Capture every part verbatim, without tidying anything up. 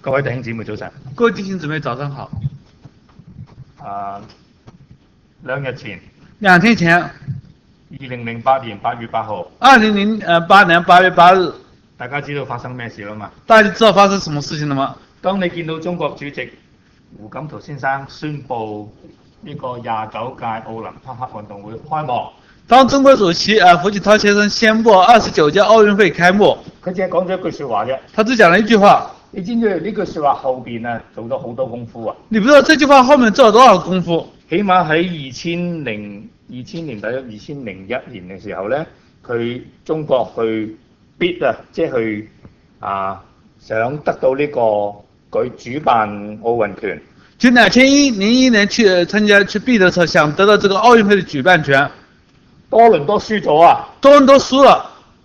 各位弟兄姊妹早晨。 各位弟兄姊妹早上好。 啊，兩日前， 兩天前， 二零零八年八月八號， 二零零八年八月八日， 大家知道發生咩事啦嘛？ 大家知道發生什麼事情了嗎？ 當你見到中國主席胡錦濤先生宣布呢個廿九屆奧林匹克運動會開幕， 當中國主席啊胡錦濤先生宣布二十九屆奧運會開幕， 佢只係講咗一句説話啫。 他只講了一句話。 你知唔知呢句説話後邊啊做咗好多功夫啊？ 你不知道這句話後面做了多少功夫？ 起碼喺二千零二千年大約二千零一年嘅時候咧，佢中國去 bid 啊，即係去啊想得到呢、這個佢主辦奧運權。 就兩千零一年去參加去 bid 的時候，想得到這個奧運會的舉辦權。 多倫多輸咗啊！ 多倫多輸了。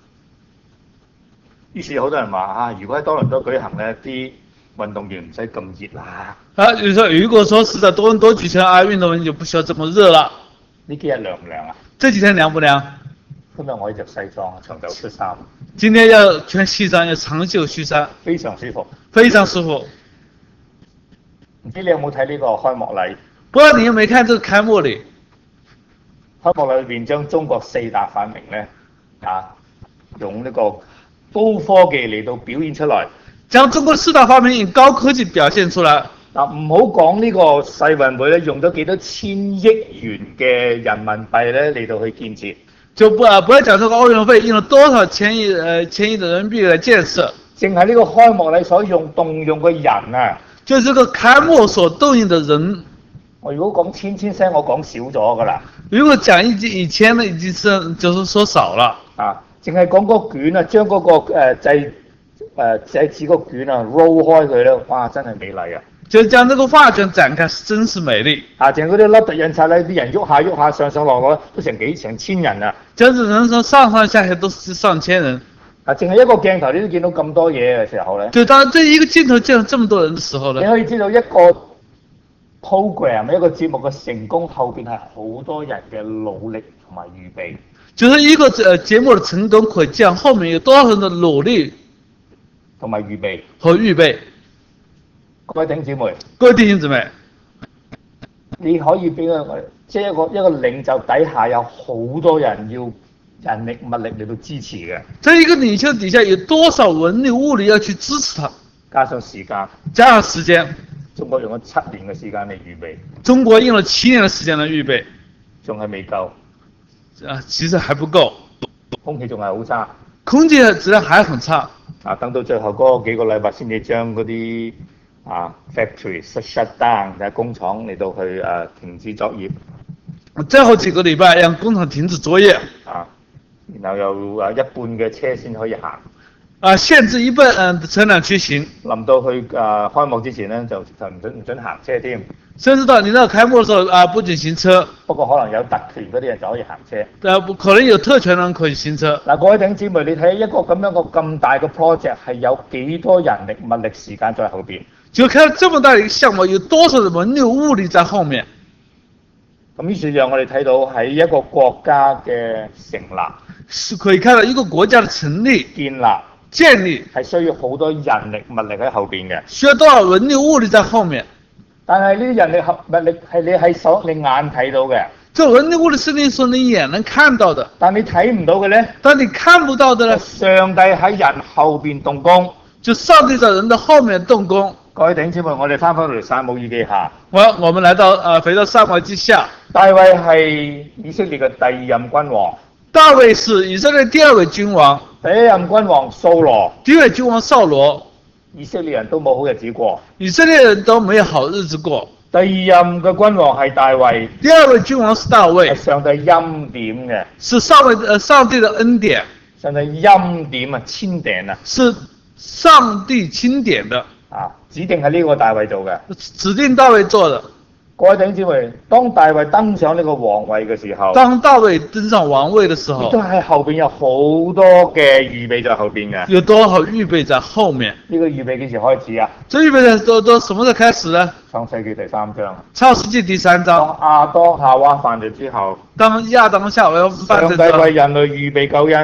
於是好多人話啊，如果喺多倫多舉行咧，啲運動員唔使咁熱啦。 啊，你說如果說是在多倫多舉行奧運會，就不需要這麼熱了。 呢幾日涼唔涼啊？ 這幾天涼不涼？ 今日我着西裝，長袖恤衫。 今天要穿西裝，要長袖恤衫， 非常舒服。 非常舒服。 唔知你有冇睇呢個開幕禮？ 不知道你有冇看這個開幕禮？ 開幕禮裏邊將中國四大發明咧啊，用呢個高科技嚟到表現出來， 將中國四大發明用高科技表現出來。 嗱，唔好講呢個世運會咧，用咗幾多千億元嘅人民幣咧嚟到去建設， 就不啊，不要講這個奧運會用了多少千億呃千億的人民幣來建設， 淨係呢個開幕禮所用動用嘅人啊， 就這個開幕所動用的人。 我如果講千千聲，我講少咗噶啦。 如果講一千以前呢，已經是就是說少了。 啊，淨係講嗰卷啊，將嗰、那個誒祭誒祭紙嗰卷啊 roll 開佢咧，哇，真係美麗啊！ 就將這個畫卷展開，真是美麗。 啊，淨係嗰啲凹凸印刷咧，啲人喐下喐下，上上落落都成幾成千人啊！ 就是人說上上下下都是上千人。 啊，淨係一個鏡頭你都見到咁多嘢嘅時候咧。 就當這一個鏡頭見到這麼多人嘅時候呢， 你可以知道一個 program 一個節目嘅成功後邊係好多人嘅努力同埋預備。 就是一個呃節目的成功，可見後面有多少人的努力同埋預備和預備。 各位弟兄姊妹， 各位弟兄姊妹， 你可以俾佢，即係一個一個領袖底下有好多人要人力物力嚟到支持嘅。 在一個領袖底下有多少人力物力要去支持他？ 加上時間， 加上時間， 中國用咗七年嘅時間嚟預備。 中國用了七年嘅時間嚟預備， 仲係未夠。 啊，其實還不夠， 空氣仲係好差， 空氣質量還很差。 啊，等到最後嗰幾個禮拜先至將嗰啲啊 factory shut down，就係工廠嚟到去誒、啊、停止作業。 最後幾個禮拜讓工廠停止作業。 啊，然後又誒一半嘅車先可以行。 啊，限制一半嗯車輛出行。 臨到去誒、啊、開幕之前咧，就就唔準唔準行車添。 甚至到你到開幕嘅時候啊，不准行車。 不過可能有特權嗰啲人就可以行車。 誒，可能有特權人可以行車。 嗱，各位弟兄姊妹，你睇一個咁樣個咁大嘅 project 係有幾多人力物力時間在後邊？ 就看這麼大嘅一個項目，有多少人力物力在後面？ 咁於是讓我哋睇到喺一個國家嘅成立， 是可以看到一個國家嘅成立、 建立、 建立係需要好多人力物力喺後邊嘅。 需要多少人力物力在後面？ 但係呢啲人力物力係你係所你眼睇到嘅。 這人力物力是你所你眼能看到的。 但你睇唔到嘅咧？ 但你看不到的呢？ 上帝喺人後邊動工， 就上帝在人的後面動工。 各位弟兄姊妹，我哋翻返嚟撒母耳記下。 我我們來到呃，回到撒母耳記下。 大衛係以色列嘅第二任君王。 大衛是以色列第二位君王。 第一任君王掃羅。 第一位君王掃羅。 以色列人都冇好日子過。 以色列人都沒有好日子過。 第二任嘅君王係大衛。 第二位君王是大衛。 係上帝欽點嘅。 是上帝呃上帝的恩典。 上帝欽點啊，欽點啊。 是上帝欽點的。 啊，指定係呢個大衛做嘅。 指定大衛做的。 各位弟兄姊妹，當大衛登上呢個皇位嘅時候， 當大衛登上皇位嘅時候， 都係後邊有好多嘅預備在後邊嘅。 有多少預備在後面？ 呢個預備幾時開始啊？ 這預備都都什麼時候開始呢？ 創世記第三章。 創世記第三章。 當亞當夏娃犯罪之後， 當亞當夏娃犯罪之後， 上帝為人類預備救恩。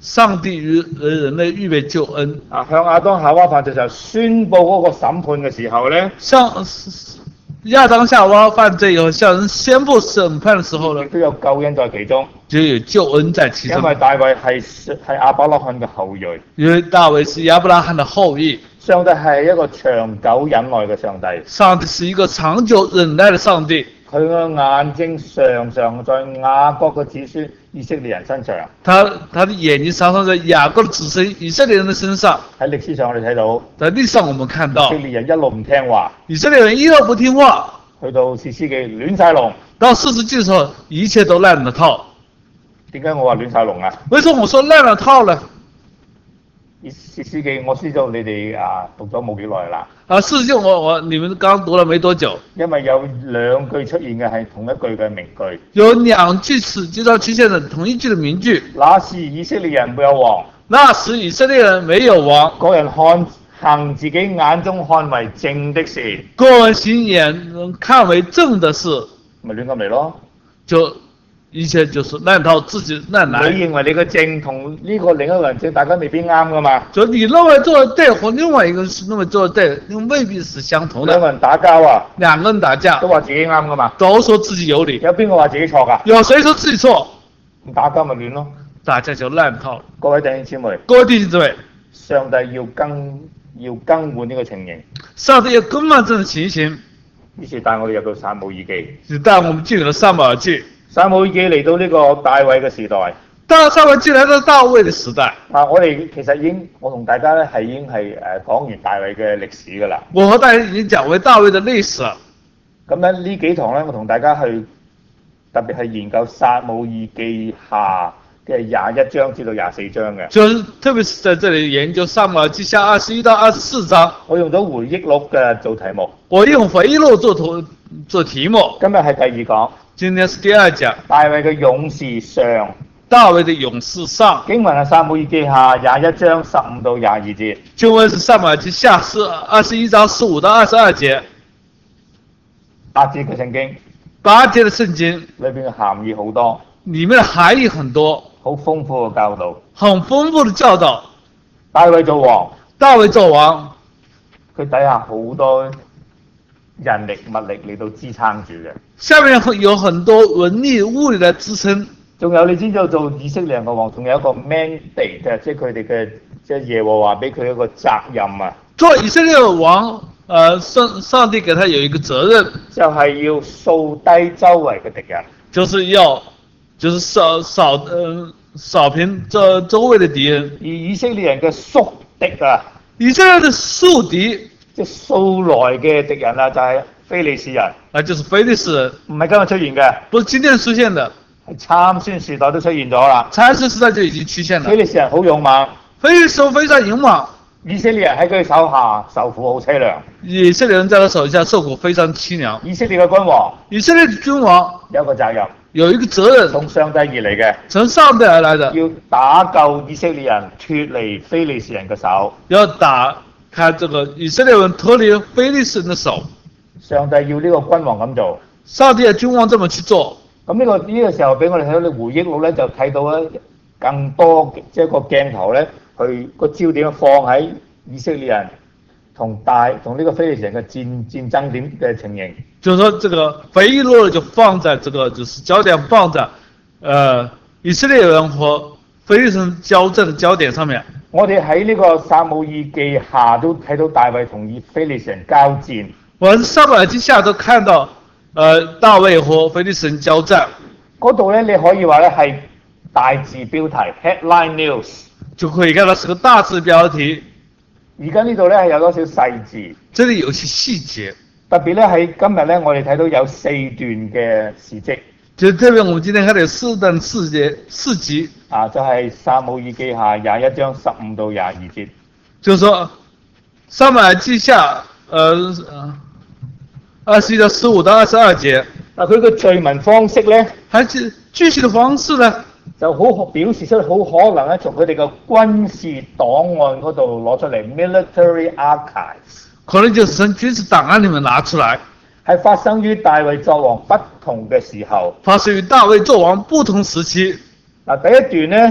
上帝與人類預備救恩。 啊，向亞當夏娃犯罪時候宣佈嗰個審判嘅時候咧， 向亞當夏娃犯罪以後，向人宣布審判的時候呢亦，都有救恩在其中。 就有救恩在其中。 因為大衛係係亞伯拉罕嘅後裔， 因為大衛是亞伯拉罕的後裔， 上帝係一個長久忍耐嘅上帝。 上帝是一個長久忍耐的上帝。 佢嘅眼睛常常在雅各嘅子孫以色列人身上。 他他的眼睛常常在雅各的子孫以色列人的身上。 喺歷史上我哋睇到， 在歷史上我們看到， 以色列人一路唔聽話， 以色列人一路不聽話， 去到士師記亂晒龍。 到士師記的時候，一切都爛了套。 點解我話亂晒龍啊？ 為什麼我說爛了套呢？ 士師記我知道你哋啊讀咗冇幾耐啦。 啊，士師記我我你們剛讀了沒多久， 因為有兩句出現嘅係同一句嘅名句。 有兩句詞接到出現的同一句的名句。 那時以色列人沒有王， 那時以色列人沒有王， 各人看行自己眼中看為正的事， 各人行眼看為正的事， 咪亂咁嚟咯。 就一切就是爛套自己爛你來。 認為你嘅正同呢個另一個人正，大家未必啱噶嘛？ 就你認為做的對，或另外一個是認為做的對，未必是相同的。 兩個人打交啊， 兩個人打架都話自己啱噶嘛？ 都說自己有理， 有邊個話自己錯㗎？ 有誰說自己錯？ 打交咪亂咯。 打架就爛套了。 各位弟兄姊妹， 各位弟兄姊妹， 上帝要更要更換呢個情形， 上帝要更換這種情形， 於是帶我哋入到撒母耳記。 就帶我們進入了撒母耳記。 撒母耳記嚟到呢個大衛嘅時代。 當撒母耳記來到大衛的時代。 啊，我哋其實已經，我同大家咧係已經係誒講完大衛嘅歷史㗎啦。 我和大家已經講為大衛的歷史。 咁咧呢幾堂咧，我同大家去特別係研究撒母耳記下嘅廿一章至到廿四章嘅。 就是特別是在這裡研究撒母耳記下二十一到二十四章。 我用咗回憶錄嘅做題目。 我用回憶錄做圖做題目。 今日係第二講。 今天是第二講。 大衛嘅勇士上。 大衛的勇士上。 經文係撒母耳記下廿一章十五到廿二節。 經文是撒母耳記下是二十一章十五到二十二節。 八節嘅聖經。 八節嘅聖經。 裏邊嘅含義好多。 裡面的含義很多。 好豐富嘅教導。 很豐富的教導。 大衛做王。 大衛做王。 佢底下好多人力物力嚟到支撐住嘅。 下面有很多人力物力來支撐。仲有你知道做以色列人嘅王，仲有一個 mandate 嘅，即係佢哋嘅即係耶和華俾佢一個責任啊。 做以色列王，呃，上上帝給他有一個責任， 就係要掃低周圍嘅敵人， 就是要，就是掃掃，呃，掃平周周圍的敵人。 而以色列人嘅宿敵啊， 以色列的宿敵， 即係素來嘅敵人啊，就係非利士人。 啊，就是非利士人， 唔係今日出現嘅， 不是今天出現的。 係參孫時代都出現咗啦。 參孫時代就已經出現了。 非利士人好勇猛， 非利士人非常勇猛。 以色列人喺佢手下受苦好凄涼。 以色列人在他手下受苦非常凄涼。 以色列嘅君王， 以色列的君王有一個責任， 有一個責任， 從上帝而嚟嘅， 從上帝而來的， 要打救以色列人脫離非利士人嘅手， 要打開這個以色列人脫離非利士人的手。 上帝要呢個君王咁做， 上帝嘅君王這麼去做。 咁呢、這個呢、這個時候俾我哋睇到你回憶錄咧，就睇到咧更多即係個鏡頭咧，去個焦點放喺以色列人同大同呢個非利士人嘅戰戰爭點嘅情形。 就是說，這個回憶錄就放在這個，就是焦點放在，呃，以色列人和非利士人交戰的焦點上面。 我哋喺呢個撒母耳記下都睇到大衛同以非利士人交戰。 我喺撒母耳記下都看到。呃，大衛和非利士人交戰， 嗰度咧你可以話咧係大字標題 headline news， 就可以看到是個大字標題。 而家呢度咧係有多少細字？ 這裡有些細節， 特別咧喺今日咧，我哋睇到有四段嘅事蹟。 就特別我們今天看到有四段四節四集啊，就係、是、撒母耳記下廿一章十五到廿二節。 就是說，撒母耳記下，呃。二十一到十五到二十二節， 嗱佢個敘文方式咧， 還是具體的方式呢， 就好表示出好可能咧，從佢哋嘅軍事檔案嗰度攞出嚟 ，military archives， 可能就是從軍事檔案裡面拿出來， 係發生於大衛作王不同嘅時候， 發生於大衛作王不同時期。 嗱第一段咧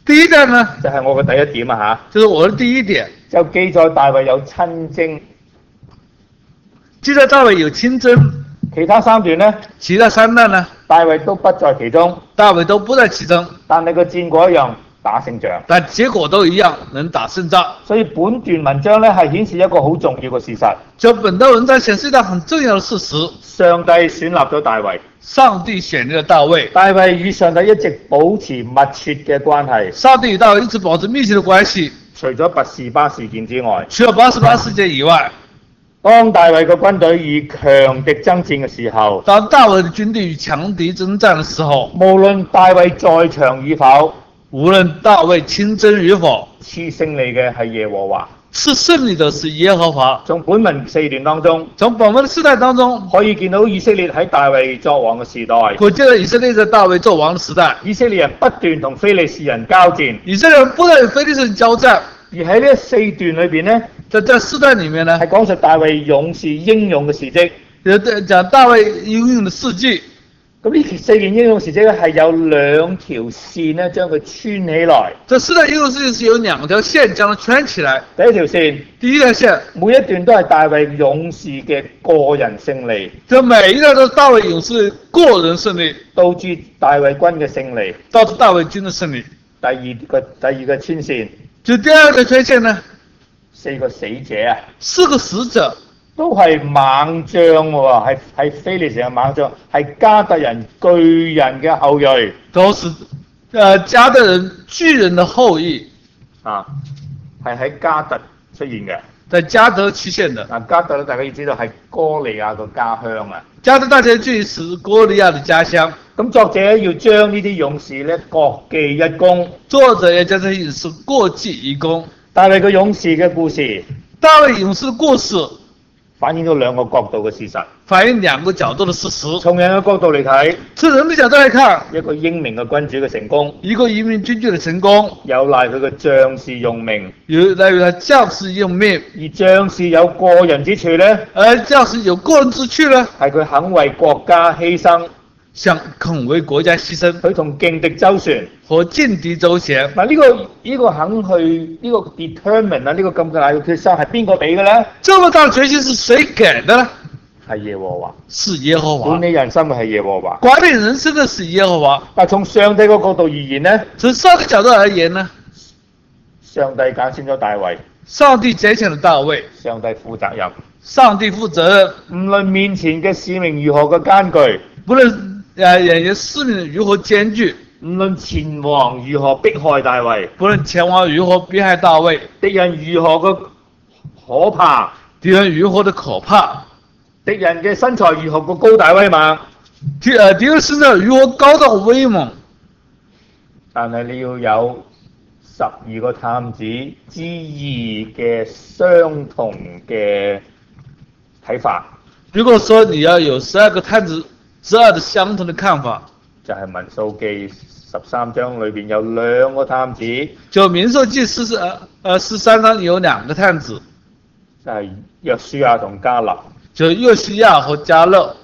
第一點呢， 就係我嘅第一點啊就是我的第一點， 嚇，就記載大衛有親征， 記載大衛有親征， 其他三段呢， 其他三段呢， 大衛都不在其中， 大衛都不在其中， 但係個戰果一樣打勝仗。 但結果都一樣，能打勝仗。 所以本段文章咧係顯示一個好重要嘅事實， 就本段文章顯示一個很重要的事實， 上帝選立咗大衛， 上帝選立了大衛， 大衛與上帝一直保持密切嘅關係， 上帝與大衛一直保持密切的關係。 除咗拔示巴事件之外， 除了八十八事件以外， 當大衛嘅軍隊與強敵爭戰嘅時候， 當大衛的軍隊與強敵爭戰的時候， 無論大衛在場與否， 無論大衛親征與否， 賜勝利嘅係耶和華。 賜勝利的是耶和華。 從本文四段當中， 從本文的四段當中， 可以見到以色列喺大衛作王嘅時代， 可見到以色列在大衛作王的時代， 以色列人不斷同非利士人交戰， 以色列人不斷與非利士人交戰。 而喺呢四段裏邊呢， 在這四段裡面呢， 係講述大衛勇士英勇嘅事蹟。 講大衛英勇的事蹟。 咁呢四件英勇事蹟咧係有兩條線咧將佢穿起來。 這四段英勇事蹟是有兩條線將它圈起來。 第一條線， 第一條線， 每一段都係大衛勇士嘅個人勝利。 這每一段都是大衛勇士個人勝利， 導致大衛軍嘅勝利。 導致大衛軍的勝利。 第二個第二個穿線， 就第二個圈線呢？ 四個死者啊， 四個死者都係猛將喎，係係非利士嘅猛將，係加特人巨人嘅後裔， 都是呃加特人巨人的後裔啊，係喺加特出現嘅。 在加德出現的。 嗱，加特咧，大家要知道係哥利亞個家鄉啊。 加德大家注意是哥利亞的家鄉。 咁作者要將呢啲勇士咧各記一功。 作者也將這些勇士各記一功。 大衛個勇士嘅故事， 大衛勇士的故事反映咗兩個角度嘅事實， 反映兩個角度的事實。 從人嘅角度嚟睇， 從人的角度來看， 一個英明嘅君主嘅成功， 一個英明君主的成功， 有賴佢嘅將士用命， 有賴於他將士用命。 而將士有過人之處呢， 而將士有個人之處呢， 係佢肯為國家犧牲， 想肯為國家犧牲， 佢同勁敵周旋， 和勁敵周旋。 嗱、這、呢個呢、這個肯去呢、這個 determine 啊，呢個咁大嘅決心係邊個俾嘅咧？ 這麼大的決心是誰給的呢？ 係耶和華， 是耶和華。 管理人生嘅係耶和華， 管理人生的是耶和華。 但從上帝個角度而言呢， 從上帝角度而言呢， 上帝揀選咗大衛， 上帝揀選了大衛， 上帝負責任， 上帝負責任。 無論面前嘅使命如何嘅艱巨， 不論呃人家使命如何艱巨， 無論前王如何迫害大衛， 不論前王如何迫害大衛， 敵人如何嘅可怕， 敵人如何的可怕， 敵人嘅身材如何嘅高大威猛， 敵呃敵人身材如何高大威猛， 但係你要有十二個探子之二嘅相同嘅睇法。 如果說你要有十二個探子之二的相同的看法， 就係民數記十三章裏邊有兩個探子， 就民數記十四呃呃十三章有兩個探子， 就係約書亞同迦勒。 就約書亞和迦勒。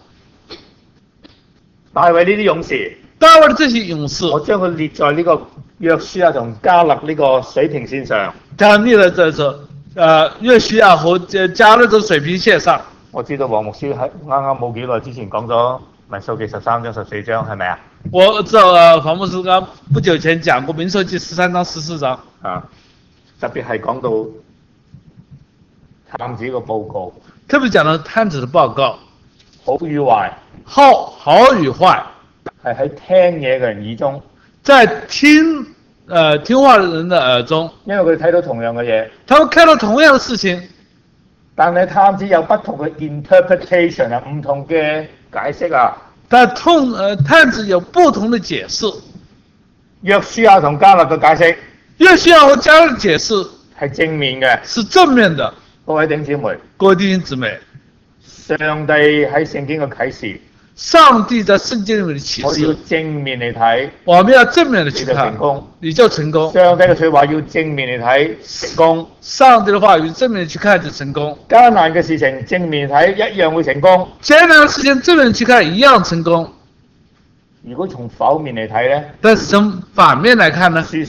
大衛呢啲勇士， 大衛的這些勇士， 我將佢列在呢個約書亞同迦勒呢個水平線上。 將列在這個呃約書亞和迦勒的水平線上。 我知道黃牧師喺啱啱冇幾耐之前講咗民數記十三章十四章，係咪啊？ 我知道呃黃牧師剛不久前講過民數記十三章十四章啊，特別係講到探子個報告， 特別講到探子的報告， 好與壞， 好好與壞， 係喺聽嘢嘅人耳中， 在聽呃聽話人的耳中， 因為佢睇到同樣嘅嘢， 他們看到同樣的事情， 但係探子有不同嘅 interpretation 啊，唔同嘅解釋啊。 但痛呃探子有不同的解釋。 約書亞同迦勒嘅解釋， 約書亞和迦勒的解釋係正面嘅， 是正面的。 各位弟兄姊妹， 各位弟兄姊妹， 上帝喺聖經嘅啟示， 上帝在聖經裏面的啟我哋要示， 正面嚟睇， 我們要正面的你就去看成功。 你就成功。 上帝嘅說話要正面嚟睇，成功。 上帝的話語正面去看就成功。 艱難嘅事情正面睇一樣會成功。 艱難的事情正面去看一樣成功。 如果從否面嚟睇呢， 但是從反面來看呢， 輸晒。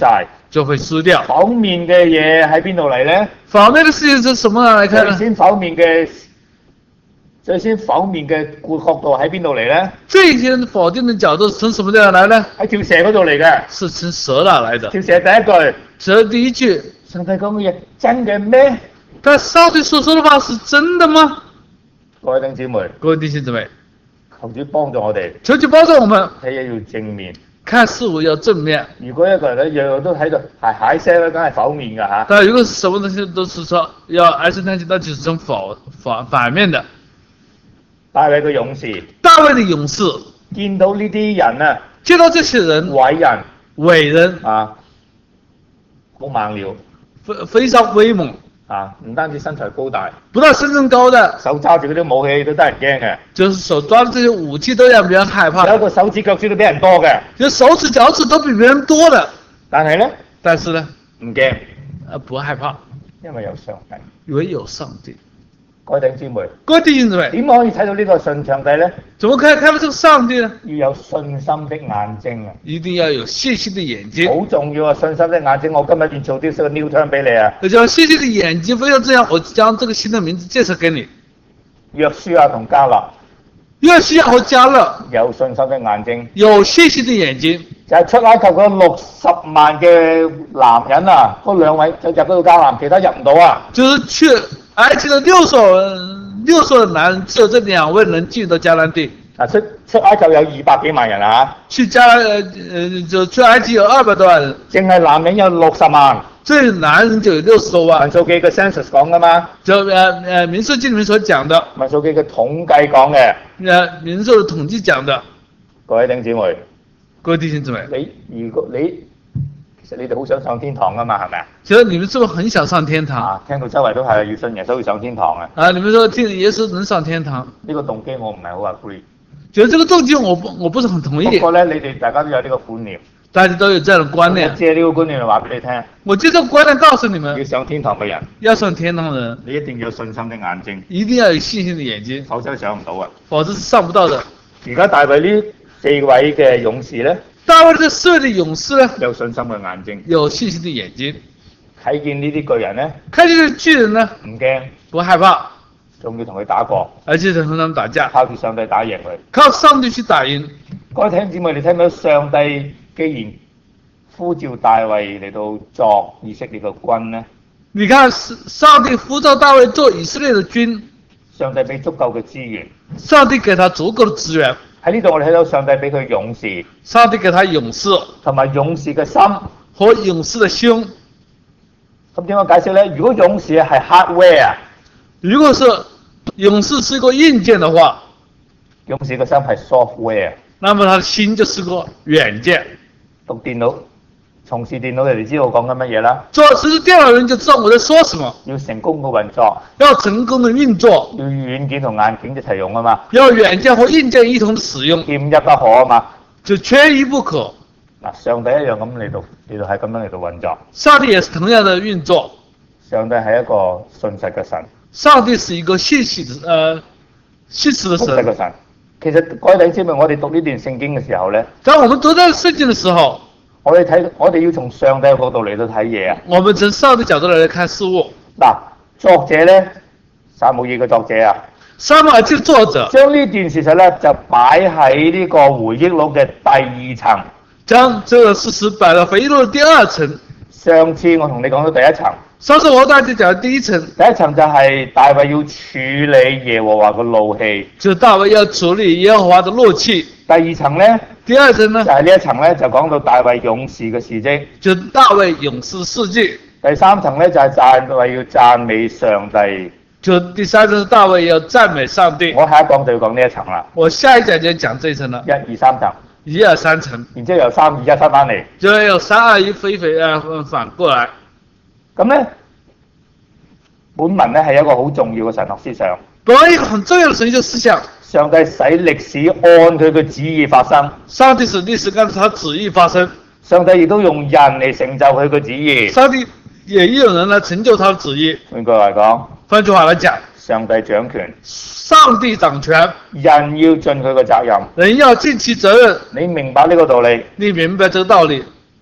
就會輸掉。 否面嘅嘢喺邊度嚟咧？ 反面的事情是什麼來看呢？ 最先否面嘅最先否面嘅角度喺邊度嚟咧？ 最先否定的角度從什麼地方來呢？ 喺條蛇嗰度嚟嘅。 是從蛇那來的。 條蛇第一句， 蛇第一句， 上帝講嘅嘢真嘅咩？ 但上帝所說的話是真的嗎？ 各位弟兄姊妹， 各位弟兄姊妹， 求主幫助我哋， 求主幫助我們， 睇嘢要正面。 看事物要正面。 如果一個人咧樣樣都喺度係蟹聲咧，梗係否面㗎嚇。 但如果什麼東西都是說要唉聲嘆氣，那就是從否反反面的。 大衛嘅勇士， 大衛的勇士見到呢啲人啊， 見到這些人偉人偉人啊，好猛料非非常威猛啊！唔單止身材高大， 不但身身高的， 手揸住嗰啲武器都得人驚嘅。 就是手抓的這些武器都讓別人害怕。 有一個手指腳趾都比人多嘅， 就手指腳趾都比別人多的， 但係咧但是呢， 唔驚， 呃不害怕， 因為有上帝。 因為有上帝。 各位弟兄姊妹， 各位弟兄姊妹， 點可以睇到呢個信上帝咧？ 怎麼可以看到這個上帝呢？ 要有信心的眼睛啊！ 一定要有信心的眼睛。 好重要啊！信心的眼睛，我今日要做啲個 new term 俾你啊！ 要講信心的眼睛非常重要，我將這個新的名字介紹給你。 約書亞同迦勒約書亞和迦勒有信心的眼睛， 有信心的眼睛， 就係出埃及嗰六十萬嘅男人啊，嗰兩位就入嗰度迦南，其他入唔到啊！ 就是去埃及的六十六十的男人，只有這兩位能進到迦南地。 啊，出出埃及有二百幾萬人啊， 去迦呃呃就去埃及有二百多萬人， 淨係男人有六十萬。 這男人就有六十多萬。 民數記嘅 census 講噶嘛？ 就呃呃民數記裡面所講的， 民數記嘅統計講嘅。 呃民數的統計講的。 各位弟兄姊妹， 各位弟兄姊妹， 你如果你其實你哋好想上天堂噶嘛，係咪啊？ 其實你們是不是很想上天堂？ 啊，聽到周圍都係要信耶穌要上天堂啊！ 啊，你們說聽耶穌能上天堂？ 呢個動機我唔係好 agree。 覺得這個動機我不我不是很同意。 不過咧，你哋大家都有呢個觀念， 大家都有這樣的觀念。 我借呢個觀念嚟話俾你聽。 我借這個觀念告訴你們， 要上天堂嘅人， 要上天堂的人， 你一定要有信心的眼睛， 一定要有信心的眼睛， 否則上唔到啊！ 否則是上不到的。 而家大衛呢四位嘅勇士咧， 大衛這四位的勇士呢， 有信心嘅眼睛， 有信心的眼睛， 睇見呢啲巨人咧， 看見這巨人呢， 唔驚， 不害怕， 仲要同佢打過， 而且同他們打架， 靠住上帝打贏佢。 靠上帝去打贏。 各位弟兄姊妹，你聽到上帝既然呼召大衛嚟到作以色列嘅軍呢？ 你看，上帝呼召大衛做以色列的軍， 上帝俾足夠嘅資源， 上帝給他足夠的資源。 喺呢度我哋睇到上帝俾佢勇士， 上帝給他勇士同埋勇士嘅心和勇士的胸。 咁點樣解釋呢？如果勇士係 hardware， 如果是勇士是一個硬件的話， 勇士嘅心係 software， 那麼他的心就是個軟件。 讀電腦、從事電腦，你哋知道我講緊乜嘢啦？ 做實時電腦的人就知道我在說什麼。 要成功嘅運作， 要成功的運作， 要軟件同硬件一齊用啊嘛， 要軟件和硬件一同的使用， 欠一不可啊嘛， 就缺一不可。 嗱，上帝一樣咁嚟到，嚟到係咁樣嚟到運作。 上帝也是同樣的運作。 上帝係一個信實嘅神。 上帝是一個信實的，呃，信實的信實嘅神。 神。其實各位弟兄姊妹，我哋讀呢段聖經嘅時候咧， 當我們讀到聖經的時候， 我哋睇，我哋要從上帝嘅角度嚟到睇嘢啊。 我們從上帝角度來看事物。 嗱，作者咧，撒母耳嘅作者啊， 撒母耳記的作者將呢段事實咧就擺喺呢個回憶錄嘅第二層。 將這個事實擺到回憶錄的第二層。 上次我同你講咗第一層。 上次我和大家講的第一層。 第一層就係大衛要處理耶和華嘅怒氣。 就大衛要處理耶和華的怒氣。 第二層咧。 第二層呢？ 就係呢一層咧，就講到大衛勇士嘅事蹟。 就大衛勇士事蹟。 第三層咧就係大衛要讚美上帝。 就第三層，大衛要讚美上帝。 我下一講就要講呢一層啦。 我下一講就講這一層啦。 一二三層。 一二三層。 然之後由三二一翻翻嚟。 就有三二一飛飛誒反過來。 咁咧，本文咧係一個好重要嘅神學思想。 本來一個很重要的神學思想。 上帝使歷史按佢嘅旨意發生。 上帝使歷史按他旨意發生。 上帝亦都用人嚟成就佢嘅旨意。 上帝也用人來成就他的旨意。 換句話講。 換句話來講。 上帝掌權。 上帝掌權。 人要盡佢嘅責任。 人要盡其責任。 你明白呢個道理？ 你明白這個道理？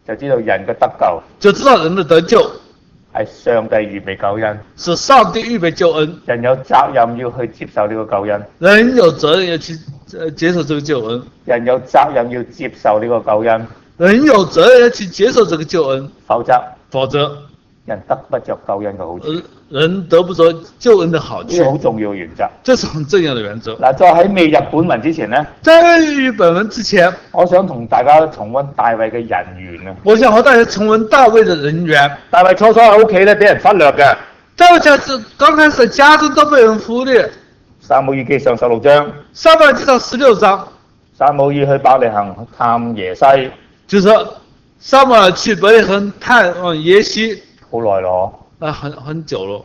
就知道人嘅得救就知道人的得救係上帝預備救恩， 是上帝預備救恩， 人有責任要去接受呢個救恩， 人有責任要去呃接受這個救恩， 人有責任要接受呢個救恩， 人有責任要去接受這個救恩， 否則否則人得不着救恩嘅好處。 呃人得不着救恩的好呢個好處， 重要嘅原則。 這是很重要的原則。 嗱，再喺未入本文之前呢， 在與本文之前， 我想同大家重溫大衛嘅人緣啊。 我想和大家重溫大衛的人緣。 大衛初初喺屋企咧，俾人忽略嘅。 大衛家是剛開始家中都被人忽略。 撒母耳記上十六章， 撒母耳記上十六章， 撒母耳去伯利恆探耶西， 就是撒母耳去伯利恆探望耶西， 好耐咯。 啊，很很久了。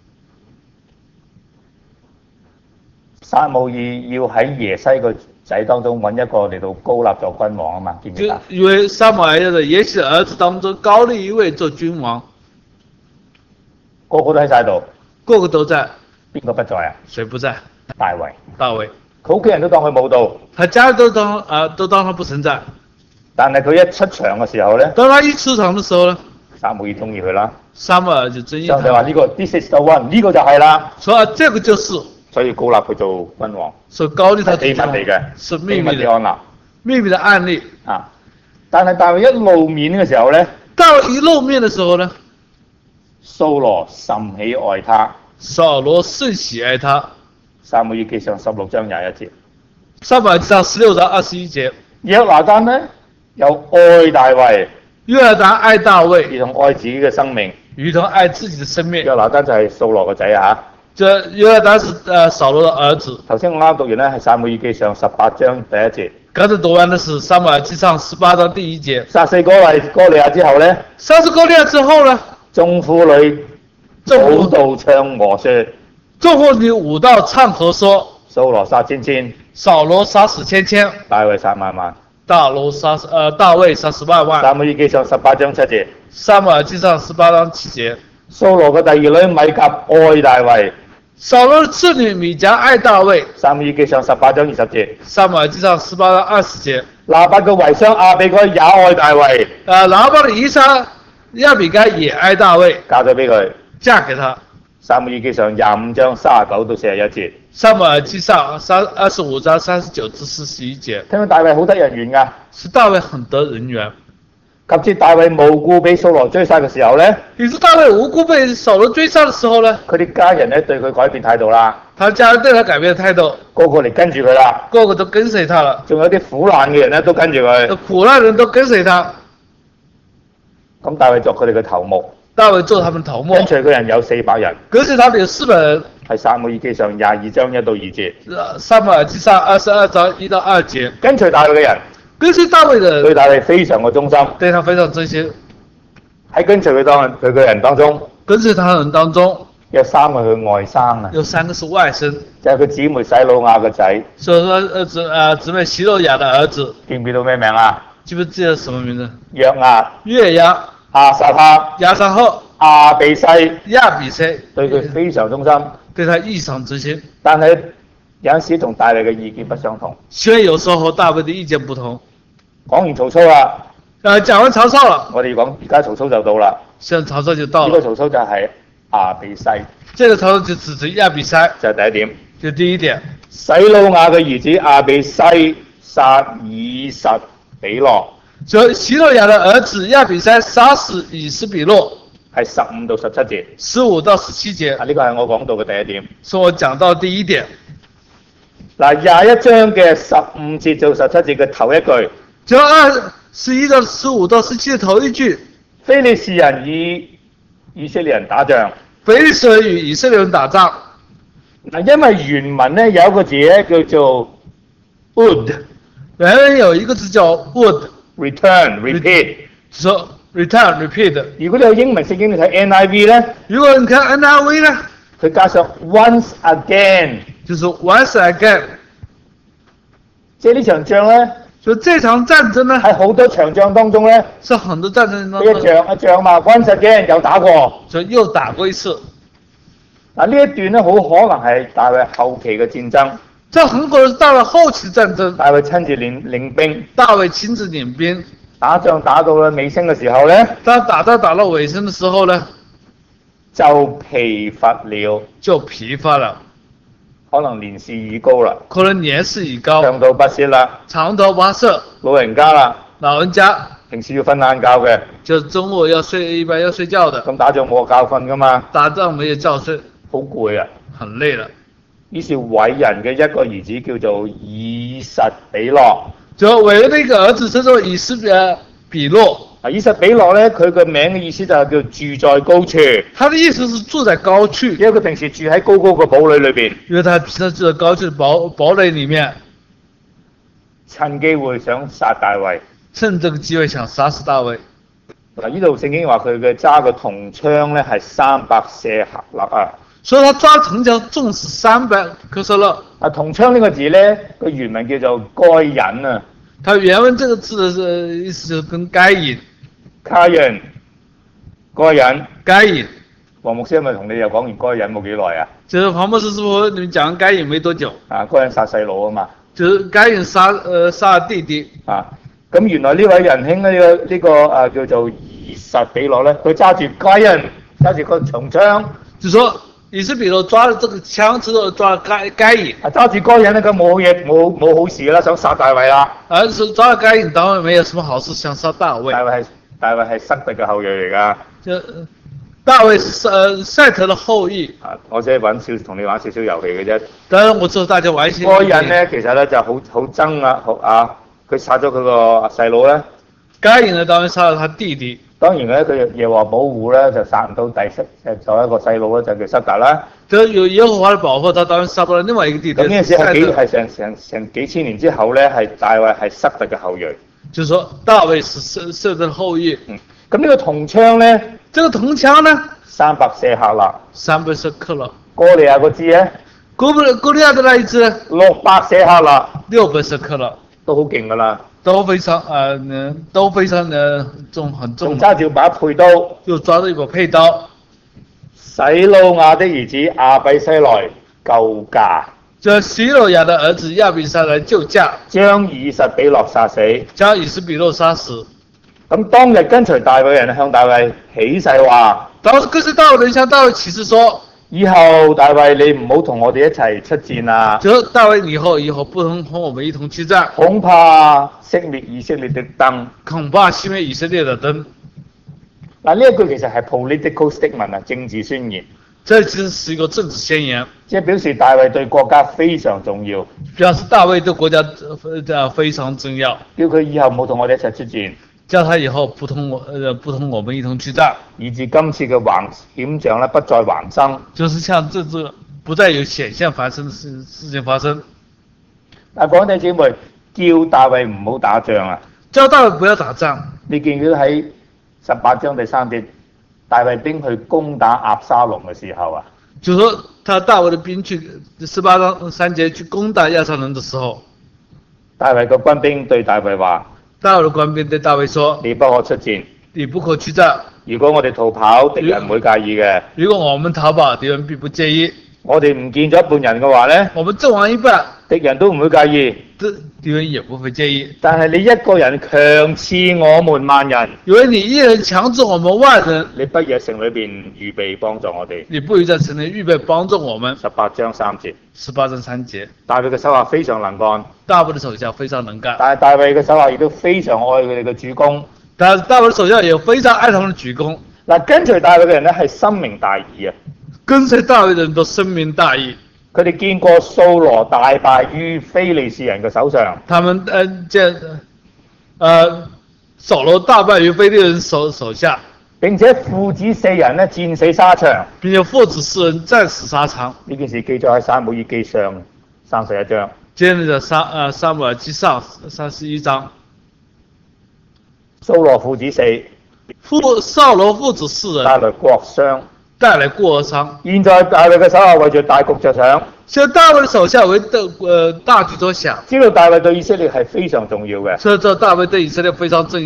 撒母耳要喺耶西個仔當中揾一個嚟到高立做君王啊嘛，記唔記就得？ 因為撒母耳要在耶西的兒子當中高立一位做君王， 個個都喺晒度， 個個都在， 邊個不在啊？ 誰不在？ 大衛， 大衛， 佢屋企人都當佢冇到， 他家人都當啊、呃、都當他不存在。 但係佢一出場嘅時候咧， 當他一出場的時候呢， 撒母耳中意佢啦。 撒母耳就中意上帝他， 話呢個 This is the one，呢個就係啦， 說啊這個就是， 所以高立佢做君王， 說高立他係秘密做君王嚟嘅， 是秘密的嘅安立秘密的案例。 啊。但係大衛一露面嘅時候咧， 大衛一露面的時候呢， 掃羅甚喜愛他。 掃羅甚喜愛他。 撒母耳記上十六章廿一節。 撒母耳記上十六章二十一節。 約拿單呢又愛大衛， 約拿單愛大衛， 如同愛自己嘅生命。 如同愛自己的生命。 約拿單就係掃羅個仔啊！ 這約拿單是呃掃羅的兒子。 頭先我啱讀完咧係撒母耳記上十八章第一節。 剛才讀完的是撒母耳記上十八章第一節。 殺死哥利哥利亞之後咧， 殺死哥利亞之後呢， 眾婦女舞蹈唱和說， 眾婦女舞蹈唱和說， 掃羅殺千千， 掃羅殺死千千， 大衛殺萬萬。 大羅殺死呃大衛殺死萬萬。 撒母耳記上十八章七節。 撒母耳記上十八章七節。 掃羅嘅第二女米甲愛大衛。 掃羅的次女米甲愛大衛。 撒母耳記上十八章二十節。 撒母耳記上十八章二十節。 拿八個遺孀亞比該也愛大衛。 呃，拿八的遺孀亞比該也愛大衛， 嫁咗俾佢。 嫁給他。 撒母耳記上廿五章三十九到四十一節。 撒母耳記上三二十五章三十九至四十一節。 聽到大衛好得人緣㗎。 是大衛很得人緣。 及至大衛無故俾掃羅追殺嘅時候咧， 於是大衛無故被掃羅追殺嘅時候呢， 佢啲家人咧對佢改變態度啦， 他家人對他改變態度， 個個嚟跟住佢啦， 個個都跟隨他了， 仲有啲苦難嘅人咧都跟住佢。 苦難人都跟隨他。 咁大衛作佢哋嘅頭目， 大衛做他們頭目， 跟隨佢人有四百人， 跟隨他們有四百人。 係撒母耳記上廿二章一到二節。 撒母耳記上二十二章一到二節。 跟隨大衛嘅人， 跟隨大衛的人對大衛非常嘅忠心， 對他非常忠心。 喺跟隨佢當佢嘅人當中， 跟隨他人當中有三個佢外甥啊， 有三個是外甥， 就係佢姊妹洗魯亞嘅仔。 所以說呃姊呃姊妹洗魯雅的兒子， 記唔記到咩名啊？ 記不記得什麼名字？ 約押、 約押、 亞撒哈、 亞撒赫、 亞比西， 亞比篩， 對佢非常忠心。 對他異常忠心。 但係有陣時同大衛嘅意見不相同。 雖然有時候和大衛的意見不同。 講完曹操啦， 呃，講完曹操了， 我哋講而家曹操就到啦。 現在曹操就到了。 呢個曹操就係亞比篩， 這個曹操就指着亞比篩， 就係第一點。 就第一點。 洗魯雅嘅兒子亞比篩殺以實比諾， 所以洗魯雅的兒子亞比篩殺死以實比諾， 係十五到十七節。 十五到十七節。 啊，呢個係我講到嘅第一點。 是我講到第一點。 嗱，廿一章嘅十五節到十七節嘅頭一句， 就二十一到十五到十七嘅頭一句， 非利士人與以色列人打仗。 非利士人與以色列人打仗。 嗱，因為原文咧有一個字咧叫做 would， 原文有一個字叫 would，return repeat， 說 return repeat。 如果你有英文聖經你睇 N I V 咧， 如果你看 N I V 呢， 佢加上 once again， 就是 once again。 即係呢場仗咧， 所以這場戰爭呢， 喺好多場仗當中咧， 是很多戰爭當一中， 仗一仗嘛 once again 又打過， 所以又打過一次。 嗱，呢一段咧好可能係大衛後期嘅戰爭， 這很可能是大衛後期戰爭， 大衛親自領領兵， 大衛親自領兵， 打仗打到嘅尾聲嘅時候咧， 當打到打到尾聲的時候呢， 就疲乏了， 就疲乏了， 可能年事已高啦， 可能年事已高， 長途跋涉啦， 長途跋涉， 老人家啦， 老人家平時要瞓晏覺嘅， 就中午要睡，一般要睡覺的， 咁打仗冇覺瞓噶嘛， 打仗沒有覺睡， 好攰啊， 很累了。 於是偉人嘅一個兒子叫做以實比諾。 就偉人的一個兒子叫做以實比諾。 啊，以實比諾咧，佢嘅名嘅意思就係叫住在高處， 他的意思是住在高處， 因為佢平時住喺高高嘅堡壘裏邊， 因為他平時住在高處的堡堡壘裡面， 趁機會想殺大衛。 趁這個機會想殺死大衛。 嗱，呢度聖經話佢嘅揸嘅銅槍咧係三百舍客勒啊。 所以他抓銅槍重是三百克舍勒。 啊，銅槍呢個字咧，個原文叫做該隱啊。 他原文這個字的意思就是跟該隱。 卡人，該隱。 該隱。 黃牧師係咪同你又講完該隱冇幾耐啊？ 就是黃牧師師傅，你們講完該隱沒多久。 啊，該隱殺細佬啊嘛。 就是該隱殺呃殺弟弟。 啊，咁原來呢位仁兄咧，呢、這個呢、這個啊叫做以實比諾咧，佢揸住該隱，揸住個長槍。 就說以實比諾抓了這個槍之後，抓了該該隱。 啊，揸住該隱咧，佢冇嘢冇冇好事啦，想殺大衛啦。 而是抓了該隱，當然沒有什麼好事，想殺大衛。 大衛係大衛係塞特嘅後裔嚟㗎。 就大衛是呃賽特的後裔。 啊，我只係玩少同你玩少少遊戲嘅啫。 當然我知道大家玩些。 該隱咧，其實咧就好好憎啊，好啊，佢殺咗佢個細佬咧。 該隱呢，當然殺了他弟弟。當然咧，佢耶和華保護咧，就殺唔到第七誒，就一個細佬咧，就叫塞特啦。 就有耶和華的保護，他當然殺不了另外一個弟弟。 咁呢陣時係幾係成成成幾千年之後咧，係大衛係塞特嘅後裔。 就是說大衛是塞塞特的後裔。 嗯。咁呢個銅槍咧？ 這個銅槍呢？ 三百舍客勒。三百舍客勒。 哥利亞嗰支咧？ 哥利哥利亞的那一支？ 六百舍客勒。 六百舍客勒。 都好勁㗎啦。 都非常呃，都非常的重，很重。 仲揸住把佩刀。 又抓住一把佩刀。 洗魯雅的兒子亞比篩來救駕。 這洗魯雅的兒子亞比篩來救駕， 將以實比諾殺死。 將以實比諾殺死。 咁當日跟隨大衛人向大衛起誓話： 當時跟隨大衛人向大衛起誓說： 以後大衛你唔好同我哋一齊出戰啊！ 就大衛以後以後不能同我們一同去戰， 恐怕熄滅以色列的燈。 恐怕熄滅以色列的燈。 嗱，呢一句其實係 political statement 啊，政治宣言。 這其實是一個政治宣言， 即係表示大衛對國家非常重要。 表示大衛對國家呃非常重要。 叫佢以後冇同我哋一齊出戰。 叫他以後不同我呃不同我們一同去戰。 以致今次嘅橫險象咧不再橫生。 就是像這次不再有險象發生的事事情發生。 嗱，各位弟兄姊妹，叫大衛唔好打仗啊！ 叫大衛不要打仗。你見到喺十八章第三節，大衛兵去攻打押沙龍嘅時候啊， 就說他大衛的兵去十八章三節去攻打押沙龍的時候， 大衛嘅軍兵對大衛話： 大衛的官兵對大衛說： 你不可出戰， 你不可去戰。 如果我哋逃跑，敵人唔會介意嘅。 如果我們逃跑，敵人並不介意。 我哋唔見咗一半人嘅話咧， 我們陣亡一半， 敵人都唔會介意。 敵人也不會介意。 但係你一個人強刺我們萬人， 因為你一人強制我們萬人， 你不如喺城裏邊預備幫助我哋。 你不如在城裏預備幫助我們。 十八章三節。 十八章三節。 大衛嘅手下非常能幹。 大衛嘅手下非常能幹。 但係大衛嘅手下亦都非常愛佢哋嘅主公。 但係大衛嘅手下也非常愛他們嘅主公。 嗱，跟隨大衛嘅人咧係深明大義啊！ 跟隨大衛嘅人都深明大義。 佢哋見過掃羅大敗於非利士人嘅手上。 他們呃見呃掃羅大敗於非利士人手手下。 並且父子四人咧戰死沙場。 並且父子四人戰死沙場。 呢件事記載喺撒母耳記上三十一章。 接着撒呃撒母耳記上三十一章。 掃羅父子死。 父掃羅父子四人。 帶來國傷。 帶來過傷。 現在大衛嘅手下為著大局着想。 現在大衛嘅手下為的呃大局着想。 知道大衛對以色列係非常重要嘅。 知道大衛對以色列非常重要。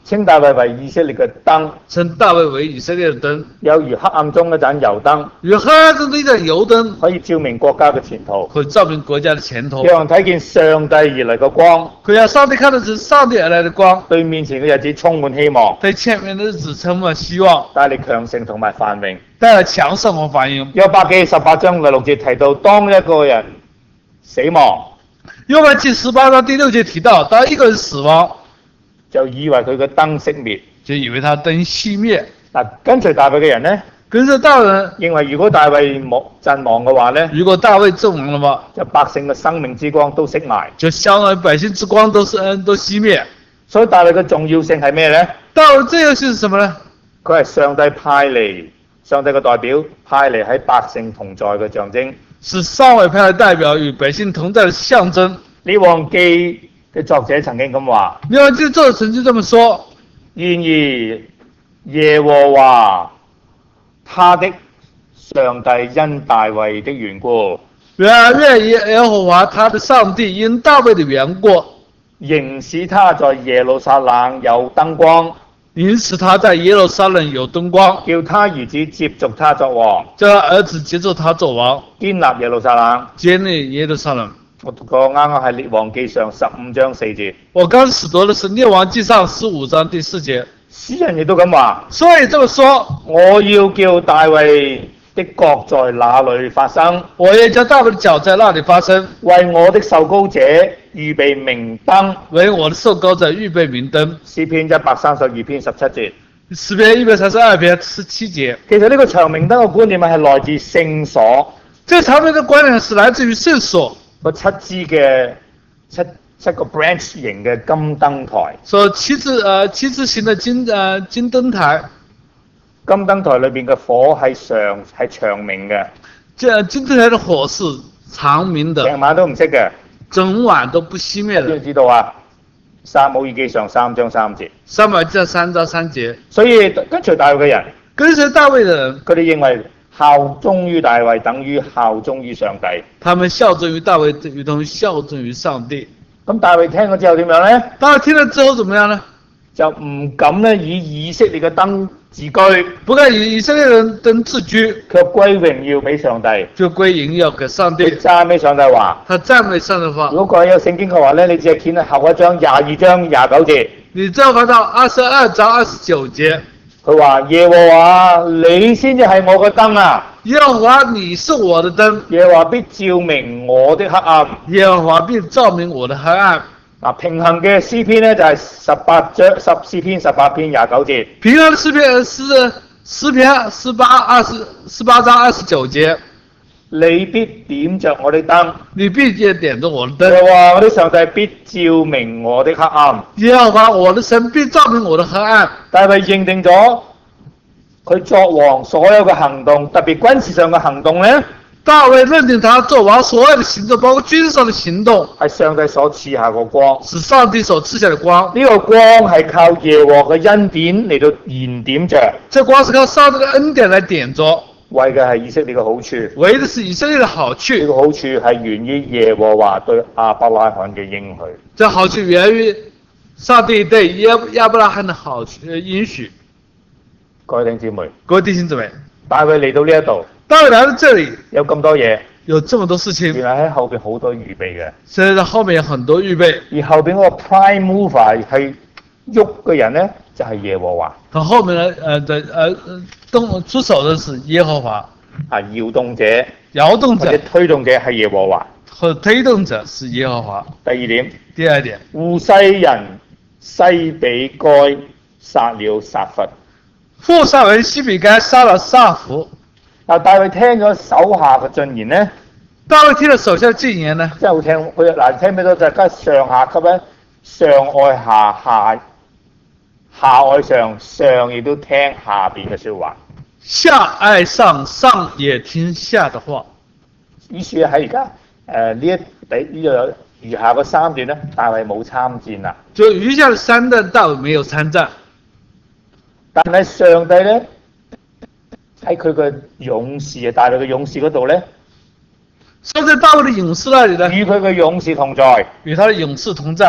稱大衛為以色列嘅燈， 稱大衛為以色列的燈， 有如黑暗中一盞油燈， 如黑暗中的一盞油燈， 可以照明國家嘅前途， 可以照明國家的前途， 讓人睇見上帝而嚟嘅光， 可以讓上帝看到是上帝而來的光， 對面前嘅日子充滿希望， 對前面的日子充滿希望， 帶嚟強盛同埋繁榮。 帶來強盛和繁榮。 約伯記十八章第六節提到，當一個人死亡， 約伯記十八章第六節提到，當一個人死亡， 就以為佢嘅燈熄滅， 就以為他燈熄滅。 嗱，跟隨大衛嘅人呢， 跟着大人認為如果大衛冇陣亡嘅話呢， 如果大衛陣亡的話， 就百姓嘅生命之光都熄埋， 就相當於百姓之光都是嗯都熄滅。 所以大衛嘅重要性係咩呢？ 大衛這個是什麼呢？ 佢係上帝派嚟，上帝嘅代表派嚟喺百姓同在嘅象徵。 是上位派的代表與百姓同在的象徵。 列王記嘅作者曾經咁話： 列王記作者曾經這麼說。 然而耶和華他的上帝因大衛的緣故， 然而耶和華他的上帝因大衛的緣故， 仍使他在耶路撒冷有燈光， 因此他在耶路撒冷有燈光， 叫他兒子接續他作王， 叫他兒子接續他作王， 建立耶路撒冷。 建立耶路撒冷。 我讀過啱啱係列王記上十五章四節。 我剛使讀的是列王記上十五章第四節。 詩人亦都咁話， 所以這麼說， 我要叫大衛的國在那裏發生， 我要叫大衛的腳在那裏發生， 為我的受膏者預備明燈， 為我的受膏者預備明燈。 詩篇一百三十二篇十七節。 詩篇一百三十二篇十七節。 其實呢個長明燈嘅觀念係來自聖所， 這個長明燈的觀念是來自於聖所。 個七支嘅七七個 branch 型嘅金燈台， 所以七支呃七支型的金呃金燈台， 金燈台裏邊嘅火係長係長明嘅， 這金燈台的火是長明的， 成晚都唔熄嘅， 整晚都不熄滅要的。 知道啊，撒母耳記上三章三節， 撒母耳記上三章三節。 所以跟隨大衛嘅人， 跟隨大衛的人， 佢哋認為效忠於大衛等於效忠於上帝。 他們效忠於大衛，等同於效忠於上帝。 咁大衛聽咗之後點樣呢？ 大衛聽了之後怎麼樣呢？ 就唔敢咧以以色列嘅燈自居， 不敢以以色列人燈自居， 卻歸榮耀俾上帝， 就歸榮耀給上帝。 佢讚美上帝話。 他讚美上帝話。 如果各位有聖經嘅話咧，你只係見喺後一章廿二章廿九節。 你再翻到二十二章二十九節， 佢話耶和華你先至係我嘅燈啊！ 耶和華你是我的燈， 耶和華必照明我的黑暗。 耶和華必照明我的黑暗。 嗱，平衡嘅詩篇咧就係十八章十詩篇十八篇廿九節。 平衡的詩篇是詩篇十八二十十八章二十九節。 你必點着我的燈， 你必點着我的燈。 耶和華我的上帝必照明我的黑暗。 耶和華我的神必照明我的黑暗。 大衛認定咗佢作王所有嘅行動，特別軍事上嘅行動咧。 大衛認定他作王所有的行動，包括軍事上的行動， 係上帝所賜下個光， 是上帝所賜下的光。 呢個光係靠耶和華嘅恩典嚟到燃點着。 這光是靠上帝的恩典來點着， 為嘅係以色列嘅好處， 為的是以色列的好處。 呢個好處係源於耶和華對亞伯拉罕嘅應許。 這好處源於上帝對亞亞伯拉罕的好處應許。 各位弟兄姊妹， 各位弟兄姊妹， 大衛嚟到呢一度， 大衛來到這裡， 有咁多嘢， 有這麼多事情， 原來喺後邊好多預備嘅。 所以後面有很多預備。 而後邊嗰個 prime mover 係喐嘅人咧，就係、是、耶和華。 他後面呢，呃的呃動出手的是耶和華， 啊，搖動者、 搖動者或者推動者係耶和華。 和推動者是耶和華。 第二點， 第二點， 戶西人西比該殺了撒弗。 戶西人西比該殺了撒弗。 嗱，大衛聽咗手下嘅進言咧， 大衛聽了手下嘅進言呢， 真係好聽。佢嗱聽咩到就係上下級咧，上愛下下，下愛上，上亦都聽下邊嘅説話。 下愛上，上也聽下的話。 於是喺而家誒呢一第呢度有餘下嗰三段咧，大衛冇參戰啦。 就餘下的三段，大衛沒有參戰。 但係上帝咧喺佢嘅勇士啊，大衛嘅勇士嗰度咧， 所以在大衛嘅勇士那裡呢， 與佢嘅勇士同在， 與他的勇士同在。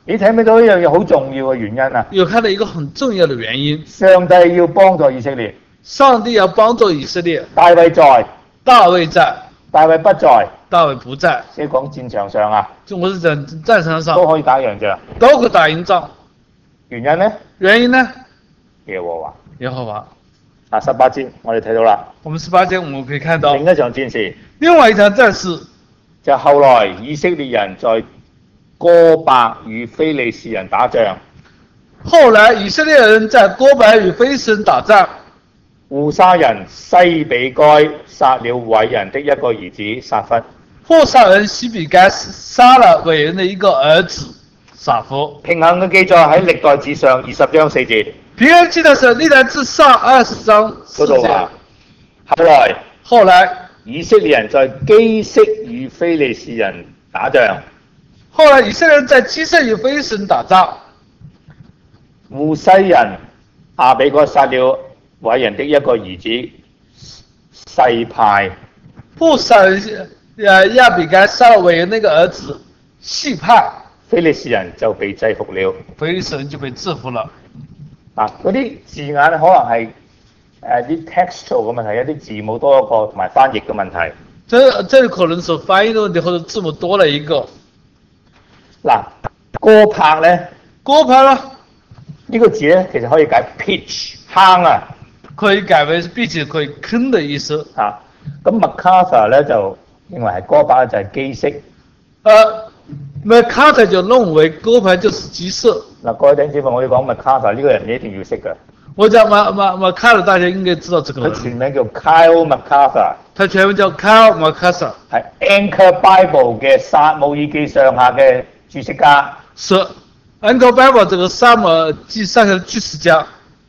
你睇唔睇到一樣嘢好重要嘅原因啊？ 有看到一個很重要的原因， 上帝要幫助以色列， 上帝要幫助以色列。 大衛在， 大衛在， 大衛不在， 大衛不在。 即係講戰場上啊， 我是講戰場上都可以打贏仗。 都可以打贏仗。 原因呢？ 原因呢？ 耶和華。 耶和華。 啊，十八節我哋睇到啦。 我們十八節我們可以看到另一場戰事。 另外一場戰事， 就後來以色列人在哥伯與非利士人打仗。 後來以色列人在哥伯與非利士人打仗。 戶沙人西比該殺了偉人的一個兒子撒弗。 戶沙人西比該殺了偉人的一個兒子撒弗。 平衡嘅記載喺歷代志上二十章四節。 平衡記載是歷代志上二十章四節。 後來， 後來以色列人在基色與非利士人打仗。 後來以色列人在基色與非利士人打仗。 戶西人亞比該殺了偉人的一個兒子細派。 戶沙人呃亞比該殺了偉人那個兒子細派。 非利士人就被制服了。 非利士人就被制服了。 嗱，嗰啲字眼可能係誒啲 textual 嘅問題，一啲字母多一個，同埋翻譯嘅問題。 這這裡可能是翻譯的問題，或者字母多了一個。 嗱，哥柏咧， 哥柏啦， 呢個字咧其實可以解 pitch 坑啊， 可以改為並且可以坑的意思。 啊，咁 MacArthur 咧就認為係哥柏就係基色。 呃 MacArthur 就認為哥柏就是基色。 嗱，各位弟兄姊妹，我哋講 MacArthur 呢個人你一定要識㗎。 我講 Mac Mac MacArthur 大家應該知道這個人。 佢全名叫 Kyle MacArthur。 他全名叫 Kyle MacArthur。 係 Anchor Bible 嘅撒母耳記上下嘅註釋家。 是 Anchor Bible 這個撒母耳記上下嘅註釋家。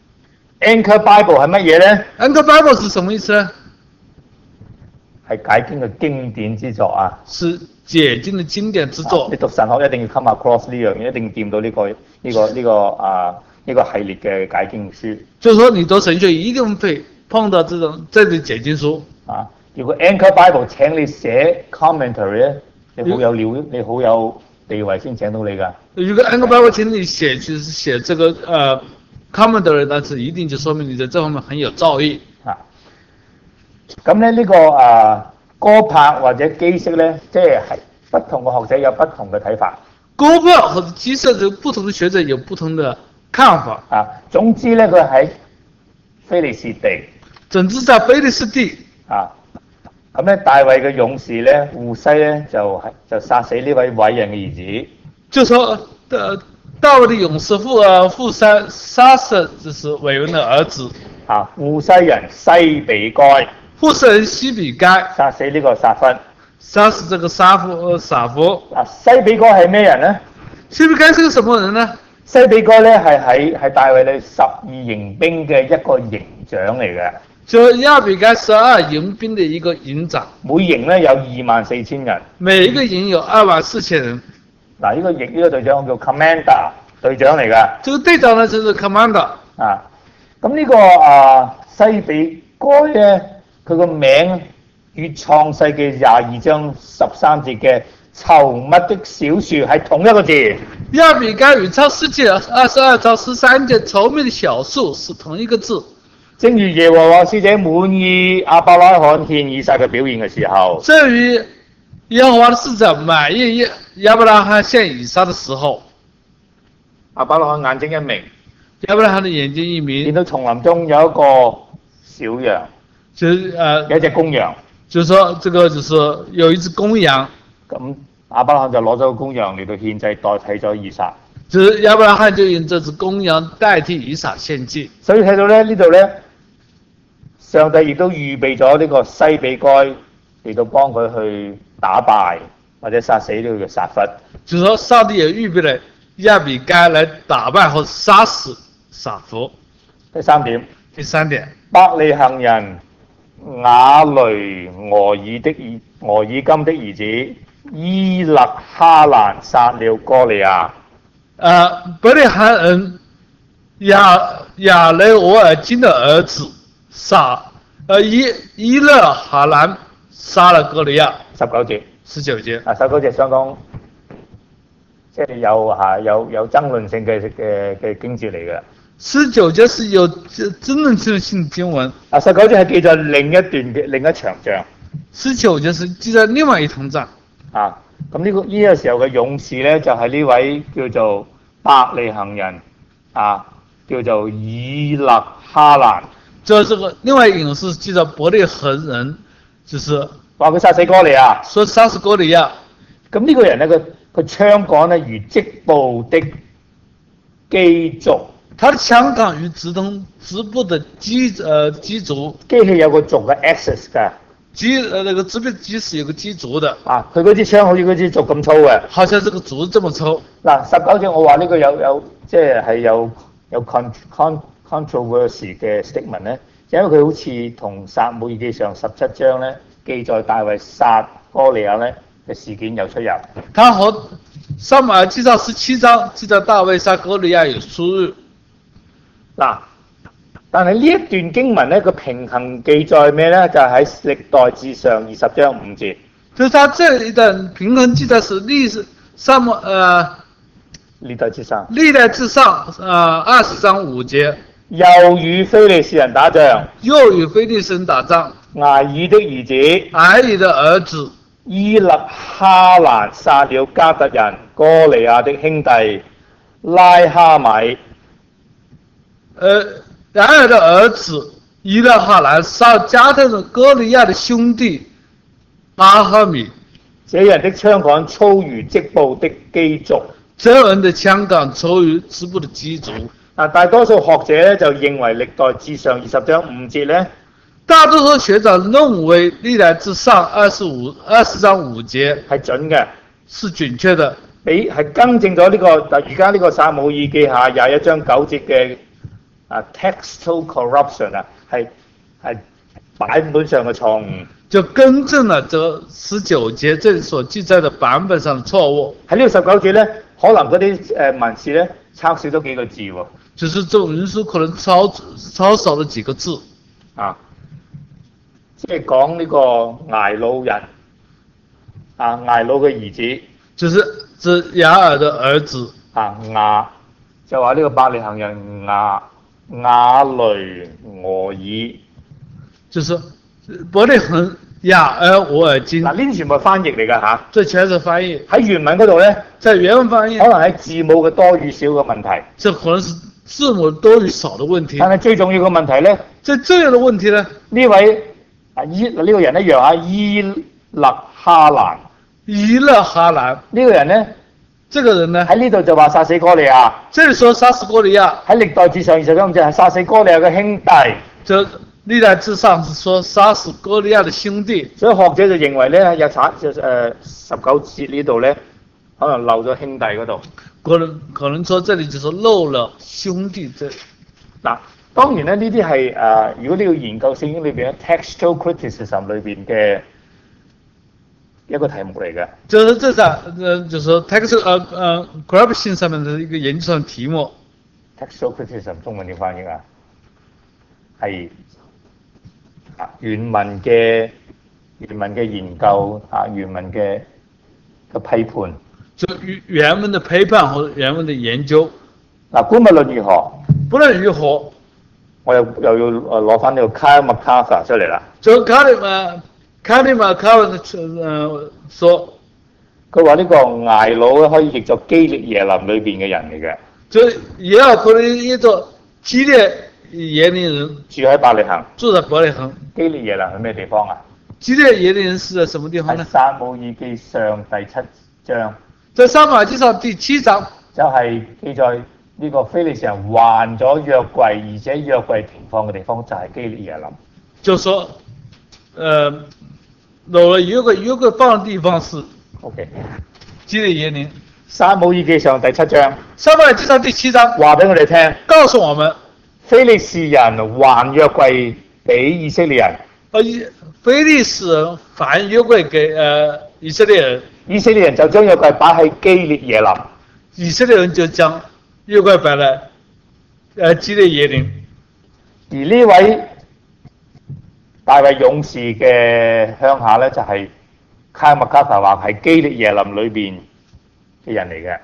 Anchor Bible 係乜嘢咧 ？Anchor Bible 是什麼意思呢？ 係解經嘅經典之作啊。 是解經嘅經典之作。 啊、你讀神學一定要 come across 呢樣嘢，一定要掂到呢、這個呢、這個呢、這個啊呢、這個系列嘅解經書。 就是說你讀神學一定會碰到這種這類解經書。 啊，如果 Anchor Bible 請你寫 commentary 咧，你好有料，你好有地位先請到你㗎。 如果 Anchor Bible 請你寫就是寫這個呃 commentary， 但是一定就說明你在這方面很有造詣。 啊，咁咧呢個啊哥柏或者基色咧，即係係不同嘅學者有不同嘅睇法。 哥柏或者基色，就不同的學者有不同的看法。 啊，總之咧佢喺非利士地。 總之在非利士地。 啊，咁咧大衛嘅勇士咧戶西咧就係就殺死呢位偉人嘅兒子。 就說，呃，大衛的勇士戶呃戶西殺死就是偉人的兒子。 啊，戶西人西比該。 戶西人西比該殺死呢個撒弗。 殺死這個撒弗呃撒弗。 啊，西比該係咩人咧？ 西比該是個什麼人呢？ 西比該咧係喺係大衛嘅十二營兵嘅一個營長嚟嘅。 就亞比該十二營兵的一個營長。 每營咧有二萬四千人。 每一個營有二萬四千人。 嗱，呢個營呢個隊長叫 commander 隊長嚟㗎。 這個隊長呢就是 commander。 啊，咁呢個啊西比該咧，佢個名與創世記廿二章十三節嘅稠密的小樹係同一個字。 亞比該與創世記二十二章十三節稠密的小樹是同一個字。 正如耶和華使者滿意亞伯拉罕獻以撒嘅表現嘅時候， 正如耶和華的使者滿意亞伯拉罕獻以撒的時候， 亞伯拉罕眼睛一明， 亞伯拉罕的眼睛一明， 見到叢林中有一個小羊， 就是呃有一隻公羊， 就是說這個就是有一隻公羊， 咁亞伯拉罕就攞咗個公羊嚟到獻祭，代替咗以撒。 就是亞伯拉罕就用這隻公羊代替以撒獻祭。 所以睇到咧呢度咧。上帝亦都預備咗呢個西比該嚟到幫佢去打敗或者殺死呢個撒弗。 就是說上帝也預備了亞比該來打敗或殺死撒弗。 第三點。 第三點。 伯利恆人亞雷俄爾的兒俄爾金的兒子伊勒哈蘭殺了哥利亞。 呃，伯利恆人亞亞雷俄爾金的兒子。殺，呃伊伊勒哈蘭殺了哥利亞。 十九節。 十九節。 啊，十九節相當， 即係有嚇有有爭論性嘅嘅嘅經節嚟嘅。 十九節是有爭論性經文。 啊，十九節係記載另一段嘅另一場仗。 十九節是記載另外一場仗。 啊，咁呢個呢個時候嘅勇士咧，就係、是、呢位叫做伯利恆人啊，叫做以勒哈蘭。 就這個另外一個勇士記載伯利恆人，就是話佢殺死哥利亞。 說殺死哥利亞。 咁呢個人咧，佢佢槍桿咧如織布的機軸。 他的槍桿如織登織布的機呃機軸。機器有個軸嘅 axis 㗎。 機呃那個織布機是有個機軸的。 啊，佢嗰支槍好似嗰支軸咁粗嘅。 好像這個軸這麼粗。 嗱，十九節我話呢個有有即係係有有 con con controversy 嘅 statement 咧，因為佢好似同撒母耳記上十七章咧記載大衛殺哥利亞咧嘅事件有出入。 他和撒母耳記上十七章記載大衛殺哥利亞有出入。嗱， 但係呢一段經文咧個平衡記載咩咧？就係、是、喺歷代志上二十章五節。 就是他這一段平衡記載是歷史撒母呃歷代志上。 歷代志上呃二十章五節。 又與非利士人打仗。 又與非利士人打仗。 睚珥的兒子。 睚珥的兒子。 伊勒哈蘭殺了迦特人哥利亞的兄弟拉哈米。 呃，睚珥的兒子伊勒哈蘭殺迦特人哥利亞的兄弟拉哈米。 這人的槍桿粗如織布的機軸。 這人的槍桿粗如織布的機軸。 啊，大多數學者咧就認為歷代志上二十章五節咧， 大多數學者認為歷代志上二十五二十章五節係準嘅， 是準確的， 俾係更正咗呢、這個而家呢個撒母耳記下廿一章九節嘅啊 textual corruption 啊，係係版本上嘅錯誤， 就更正了這十九節這裡所記載的版本上的錯誤。 喺呢個十九節咧，可能嗰啲誒文士咧抄少咗幾個字喎。 就是這種文書可能抄抄少了幾個字， 啊，即係講呢個睚魯人，啊睚魯嘅兒子， 就是這亞爾的兒子， 啊亞就話呢個伯利恆人亞亞雷俄爾， 就是伯利恆亞爾俄爾金。 嗱呢啲全部係翻譯嚟㗎嚇， 這全是翻譯。 喺原文嗰度咧， 在原文翻譯， 可能係字母嘅多與少嘅問題， 這可能是字母多與少的問題。 但係最重要嘅問題咧， 最重要的問題呢？ 呢位啊伊呢、這個人一樣啊，伊勒哈蘭。 伊勒哈蘭呢個人咧， 這個人呢喺呢度就話殺死哥利亞。 這裡說殺死哥利亞， 喺歷代志上二十章就係殺死哥利亞嘅兄弟。 就歷代志上是說殺死哥利亞的兄弟。 所以學者就認為咧，有產誒十九節呢度咧，可能漏咗兄弟嗰度。 可能可能說這裡就是漏了兄弟這。 嗱，當然咧呢啲係誒，如果你要研究聖經裏邊嘅 textual criticism 裏邊嘅一個題目嚟嘅。 就是這是呃，就是說 textual 呃呃 corruption 上面的一個研究上題目。 textual criticism 中文點翻譯啊？係啊原文嘅原文嘅研究啊，原文嘅嘅批判。 就原文的批判或原文的研究。 嗱，無論如何， 無論如何， 我又又要誒攞翻呢個 Kyle MacArthur 出嚟啦。 就 Kyle 呃 Kyle MacArthur 誒說， 佢話呢個睚魯咧可以譯作基列耶林裏邊嘅人嚟嘅。 就也有可能譯作基列耶林人。住喺伯利恆。 住在伯利恆。 基列耶林係咩地方啊？ 基列耶林人是在什麼地方呢？ 喺撒母耳記上第七章。 在撒母耳記上第七章， 就係記載呢個非利士人還咗約櫃，而且約櫃停放嘅地方就係基列耶林。 就說，呃，攞了約櫃，約櫃放嘅地方是 OK， 基列耶林。 撒母耳記上第七章。 撒母耳記上第七章話俾我哋聽， 告訴我們， 非利士人還約櫃俾以色列人。 呃，非利士人還約櫃給呃以色列人。 以色列人就將約櫃擺喺基列耶林， 以色列人就將約櫃擺喺誒基列耶林。 而呢位大衛勇士嘅鄉下咧，就係 Kyle MacArthur 話係基列耶林裏邊嘅人嚟嘅。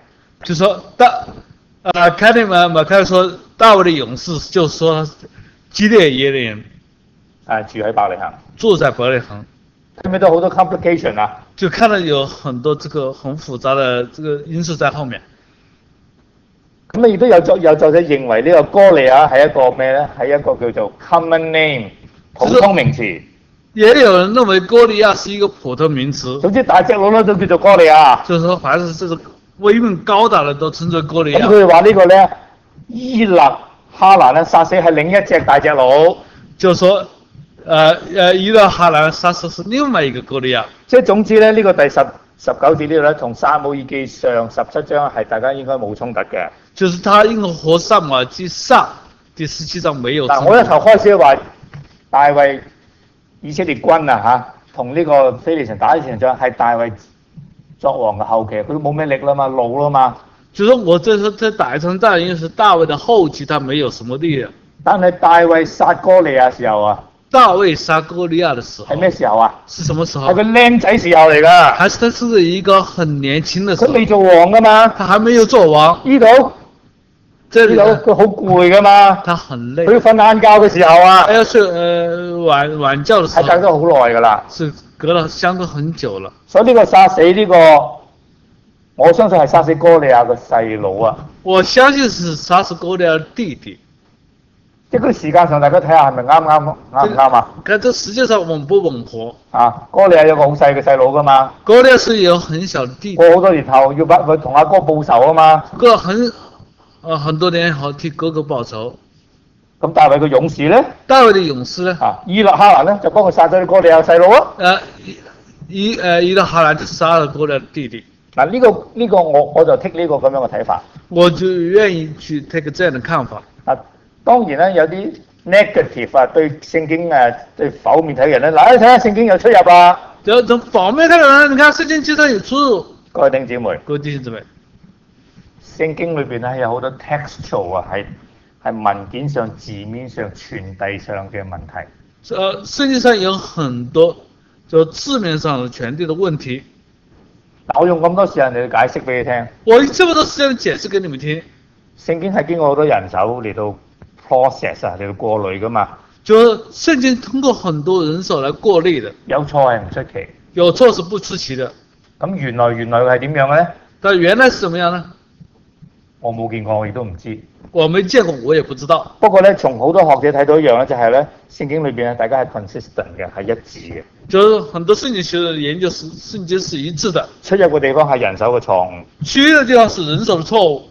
就說大，呃，凱利馬馬凱說大衛的勇士，就說基列耶人， 啊，住喺伯利恆， 住在伯利恆， 睇唔睇到好多 complication 啊？ 就看到有很多這個很複雜的這個因素在後面。 咁啊，亦都有作有作者認為呢個哥利亞係一個咩咧？係一個叫做 common name 普通名詞。 也有人認為哥利亞是一個普通名詞。 總之大隻佬咧都叫做哥利亞。 就是說，凡是這個威猛高大的都稱作哥利亞。 咁佢哋話呢個咧，伊勒哈蘭咧殺死係另一隻大隻佬。 就是說，呃呃，伊勒哈蘭殺死是另外一個哥利亞。 即係總之咧，呢、這個第十十九節呢度咧，同撒母耳記上十七章係大家應該冇衝突嘅。 就是他應該和撒母耳記上第十七章沒有衝突。 嗱，我一頭開始話大衛以色列軍啊嚇，同呢個非利士人打呢場仗係大衛作王嘅後期，佢都冇咩力啦嘛，老啦嘛。 就是我這是這打一場戰，因為是大衛的後期，他沒有什麼力量。 但係大衛殺哥利亞時候啊， 大衛殺哥利亞的時候係咩時候啊？ 是什麼時候？ 係個僆仔時候嚟㗎。 還是他是一個很年輕的時候？ 佢未做王㗎嘛？ 他還沒有做王。 呢度。 這裡佢好攰噶嘛， 他很累， 佢要瞓晏覺嘅時候啊， 他要睡呃晚晚覺嘅時候， 係隔咗好耐噶啦， 是隔了相隔很久了。 所以呢個殺死呢、這個，我相信係殺死哥利亞嘅細佬啊。 我相信是殺死哥利亞的弟弟。 即係嗰啲時間上，大家睇下係咪啱啱啱唔啱啊？ 看這實際上穩不穩妥？ 啊，哥利亞有個好細嘅細佬噶嘛， 哥利亞是有很小的弟弟， 過好多年後要幫佢同阿哥報仇啊嘛。 哥很。呃，很多年後替哥哥報仇。 咁大衛嘅勇士咧？ 大衛的勇士咧？ 啊，伊勒哈蘭咧就幫佢殺咗啲哥利亞細佬啊。 呃，伊誒伊勒哈蘭就殺了哥利亞的弟弟。 嗱、這、呢個呢、這個我我就 take 呢個咁樣嘅睇法。 我就願意去 take 這樣的看法。 啊，當然咧有啲 negative 啊，對聖經誒對否面睇嘅人咧，嗱你睇下聖經有出入啦。 就從否面睇嘅人，你看聖經經常有出入。 各位弟兄姊妹， 各位弟兄姊妹。 聖經裏邊咧有好多 textual 啊，係係文件上、字面上、傳遞上嘅問題。 呃，聖經上有很多就字面上的傳遞的問題。 嗱，我用咁多時間嚟解釋俾你聽。 我用這麼多時間解釋給你們聽。 聖經係經過好多人手嚟到 process 啊，嚟到過濾噶嘛。 就聖經通過很多人手來過濾的。 有錯係唔出奇。 有錯是不出奇的。 咁原來原來係點樣嘅咧？ 但原來是怎麼樣呢？ 我冇見過，我亦都唔知。 我沒見過，我也不知道。 不過咧，從好多學者睇到一樣咧，就係咧，聖經裏邊咧，大家係 consistent 嘅，係一致嘅。 就是很多聖經學的研究是聖經是一致的。 出入嘅地方係人手嘅錯誤。 出入嘅地方是人手嘅錯誤。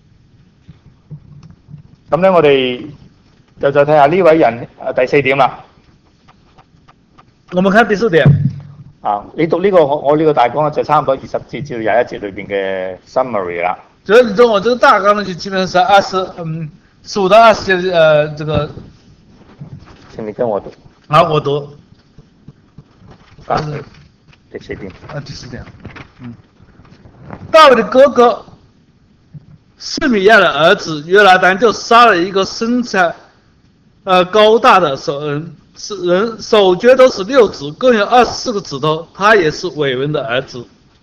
咁咧，我哋就再睇下呢位人啊第四點啦。 我們看第四點。 啊，你讀呢、這個我我呢個大綱咧，就差唔多二十節至到廿一節裏邊嘅 summary 啦。 所以你從我這個大綱呢，就基本上是二十，嗯，十五到二十節，呃，這個。 請你跟我讀。 好，我讀。 啊，第四點。 啊，第四點。嗯。大衛的哥哥示米亞的兒子約拿單就殺了一個身材，呃，高大的手人，是人手腳都是六指，共有二十四個指頭，他也是偉文的兒子。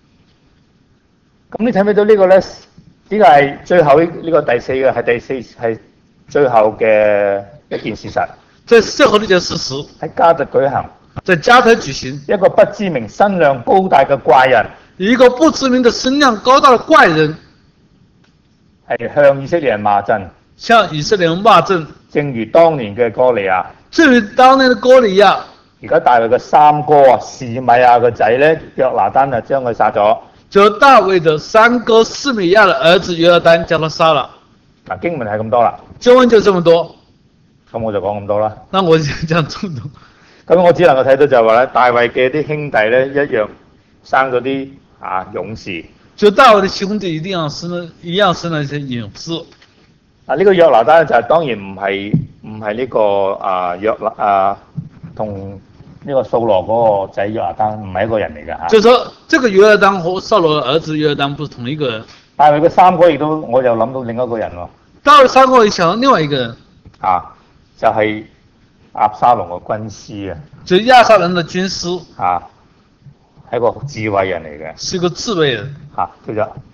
咁你睇唔睇到呢個咧？呢個係最後呢呢個第四個係第四係最後嘅一件事實。 這是最後的一件事實。喺加特舉行。 在加特舉行。 一個不知名身量高大嘅怪人。 一個不知名的身量高大的怪人。 係向以色列人罵陣。 向以色列人罵陣。 正如當年嘅哥利亞。 正如當年的哥利亞。 而家大衛嘅三哥啊，示米亞個仔咧，約拿單啊，將佢殺咗。 就大衛的三哥示米亞的兒子約拿單將他殺了。 嗱，經文係咁多啦。 經文就這麼多。 咁我就講咁多啦。 那我就講這麼多。 咁我只能夠睇到就係話咧，大衛嘅啲兄弟咧一樣生咗啲啊勇士。 就大衛的兄弟一定要生了，一樣生了一些勇士。 啊，呢、這個約拿單就係、是、當然唔係唔係呢個啊約拿啊同。呢個掃羅嗰個仔約拿單唔係一個人嚟㗎嚇。就說這個約拿單和掃羅的兒子約拿單不是同一個人。 大衛嘅三哥亦都，我又諗到另一個人喎。 大衛三哥我想到另外一個人。啊， 就係、是、押沙龍嘅軍師啊。 就押沙龍嘅軍師。 啊，係一個智慧人嚟嘅。 是個智慧人。 嚇、啊，叫做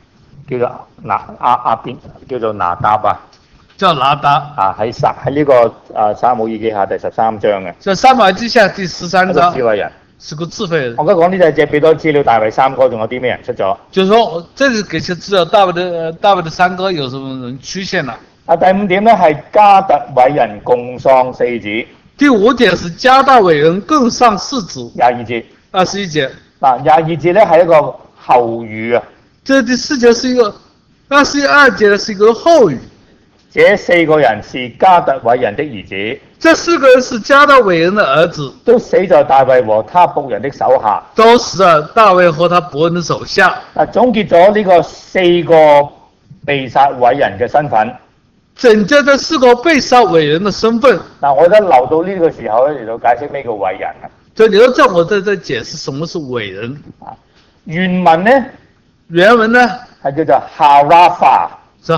叫做拿阿阿邊叫做拿答啊， 叫拿答。 啊喺撒喺呢個啊撒母耳記下第十三章嘅。 在撒母耳記下第十三一個章， 智慧人。 是個智慧人。 我而家講呢就係只俾多資料，大衛三哥仲有啲咩人出咗？ 就是說，我這裡給些資料，大衛的呃大衛的三哥有什麼人出現了？ 啊，第五點咧係加特偉人共喪四子。 第五點是加大偉人共喪四子。 廿二節。 二十一節。 嗱，廿二節咧係一個後語啊。 這第四節是一個，二十二節呢是一個後語。 這四個人是加特偉人的兒子。 這四個人是加大偉人的兒子， 都死在大衛和他僕人的手下。 都死在大衛和他僕人的手下。 嗱，總結咗呢個四個被殺偉人嘅身份。 整結這四個被殺偉人的身份。 嗱，我覺得留到呢個時候咧嚟到解釋咩叫偉人啊。 就留着我在這解釋什麼是偉人。 啊，原文咧， 原文呢係叫做 Harafa， 是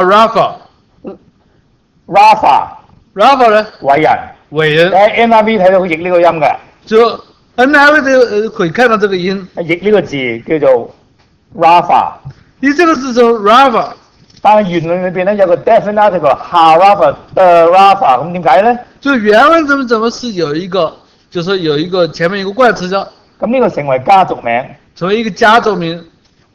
Harafa。Rafa，Rafa 呢？ 偉人， 偉人。 喺 N I V 睇到佢譯呢個音嘅。 就 N I V 的可以看到這個音。 譯呢個字叫做 Rafa。 你這個字就 Rafa， 但係原文裏邊咧有個 definite article Harafa the Rafa， 咁點解咧？ 就原文怎麼怎麼是有一個，就是有一個前面一個冠詞叫。 咁呢個成為家族名。 成為一個家族名。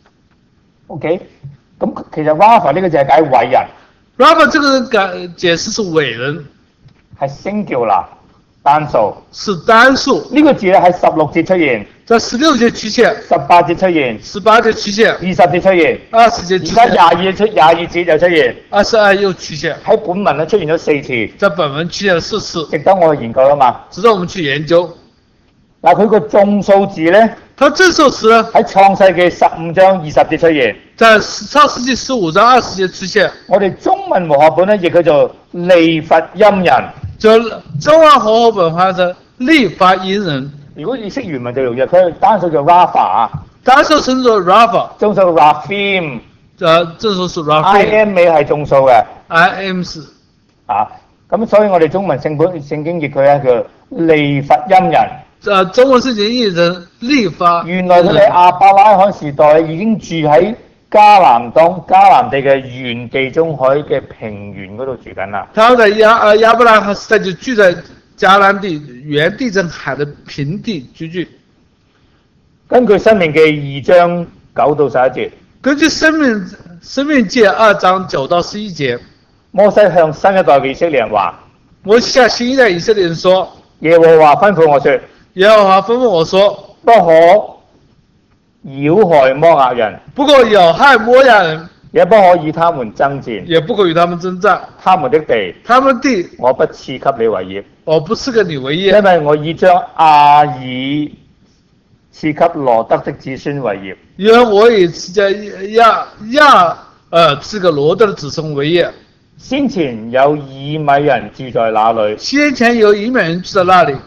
OK，咁其實 Rafa 呢個就係解偉人。 Rafa 這個解解釋是偉人， 係 singular 單數， 是單數。 呢個字咧喺十六節出現， 在十六節出現， 十八節出現， 十八節出現， 二十節出現， 二十節出現， 而家廿二出廿二節就出現， 二十二又出現。 喺本文咧出現咗四次， 在本文出現了四次， 值得我去研究啊嘛。 值得我們去研究。 嗱，佢個眾數字咧， 它這首詞呢喺創世記十五章二十節出現， 在創世記十五章二十節出現。 我哋中文和合本咧亦叫做利乏音人， 就中文和合本翻成利乏音人。 如果你識原文就容易，佢單數叫 Rafa 啊， 單數稱作 Rafa， 眾數 Raphim， 誒，正數是 I Raphim， M 尾係眾數嘅 I M 是啊，咁所以我哋中文聖本聖經譯佢咧叫利乏音人。 誒，中文聖經譯成利乏。 原來佢哋亞伯拉罕時代已經住喺迦南當迦南地嘅原地中海嘅平原嗰度住緊啦。 他們在亞亞伯拉罕時代就住在迦南地原地中海的平地居住。 根據申命記二章九到十一節， 根據申命申命記二章九到十一節， 摩西向新一代嘅以色列人話： 摩西向新一代以色列人說， 耶和華吩咐我說。 耶和華吩咐我說， 不可擾害摩押人， 不可擾害摩押人， 也不可與他們爭戰， 也不可與他們爭戰。 他們的地， 他們地， 我不賜給你為業， 我不賜給你為業， 因為我已將亞珥賜給羅德的子孫為業。 因為我已將亞亞呃賜給羅德的子孫為業。 先前有以米人住在那裏， 先前有以米人住在那裏。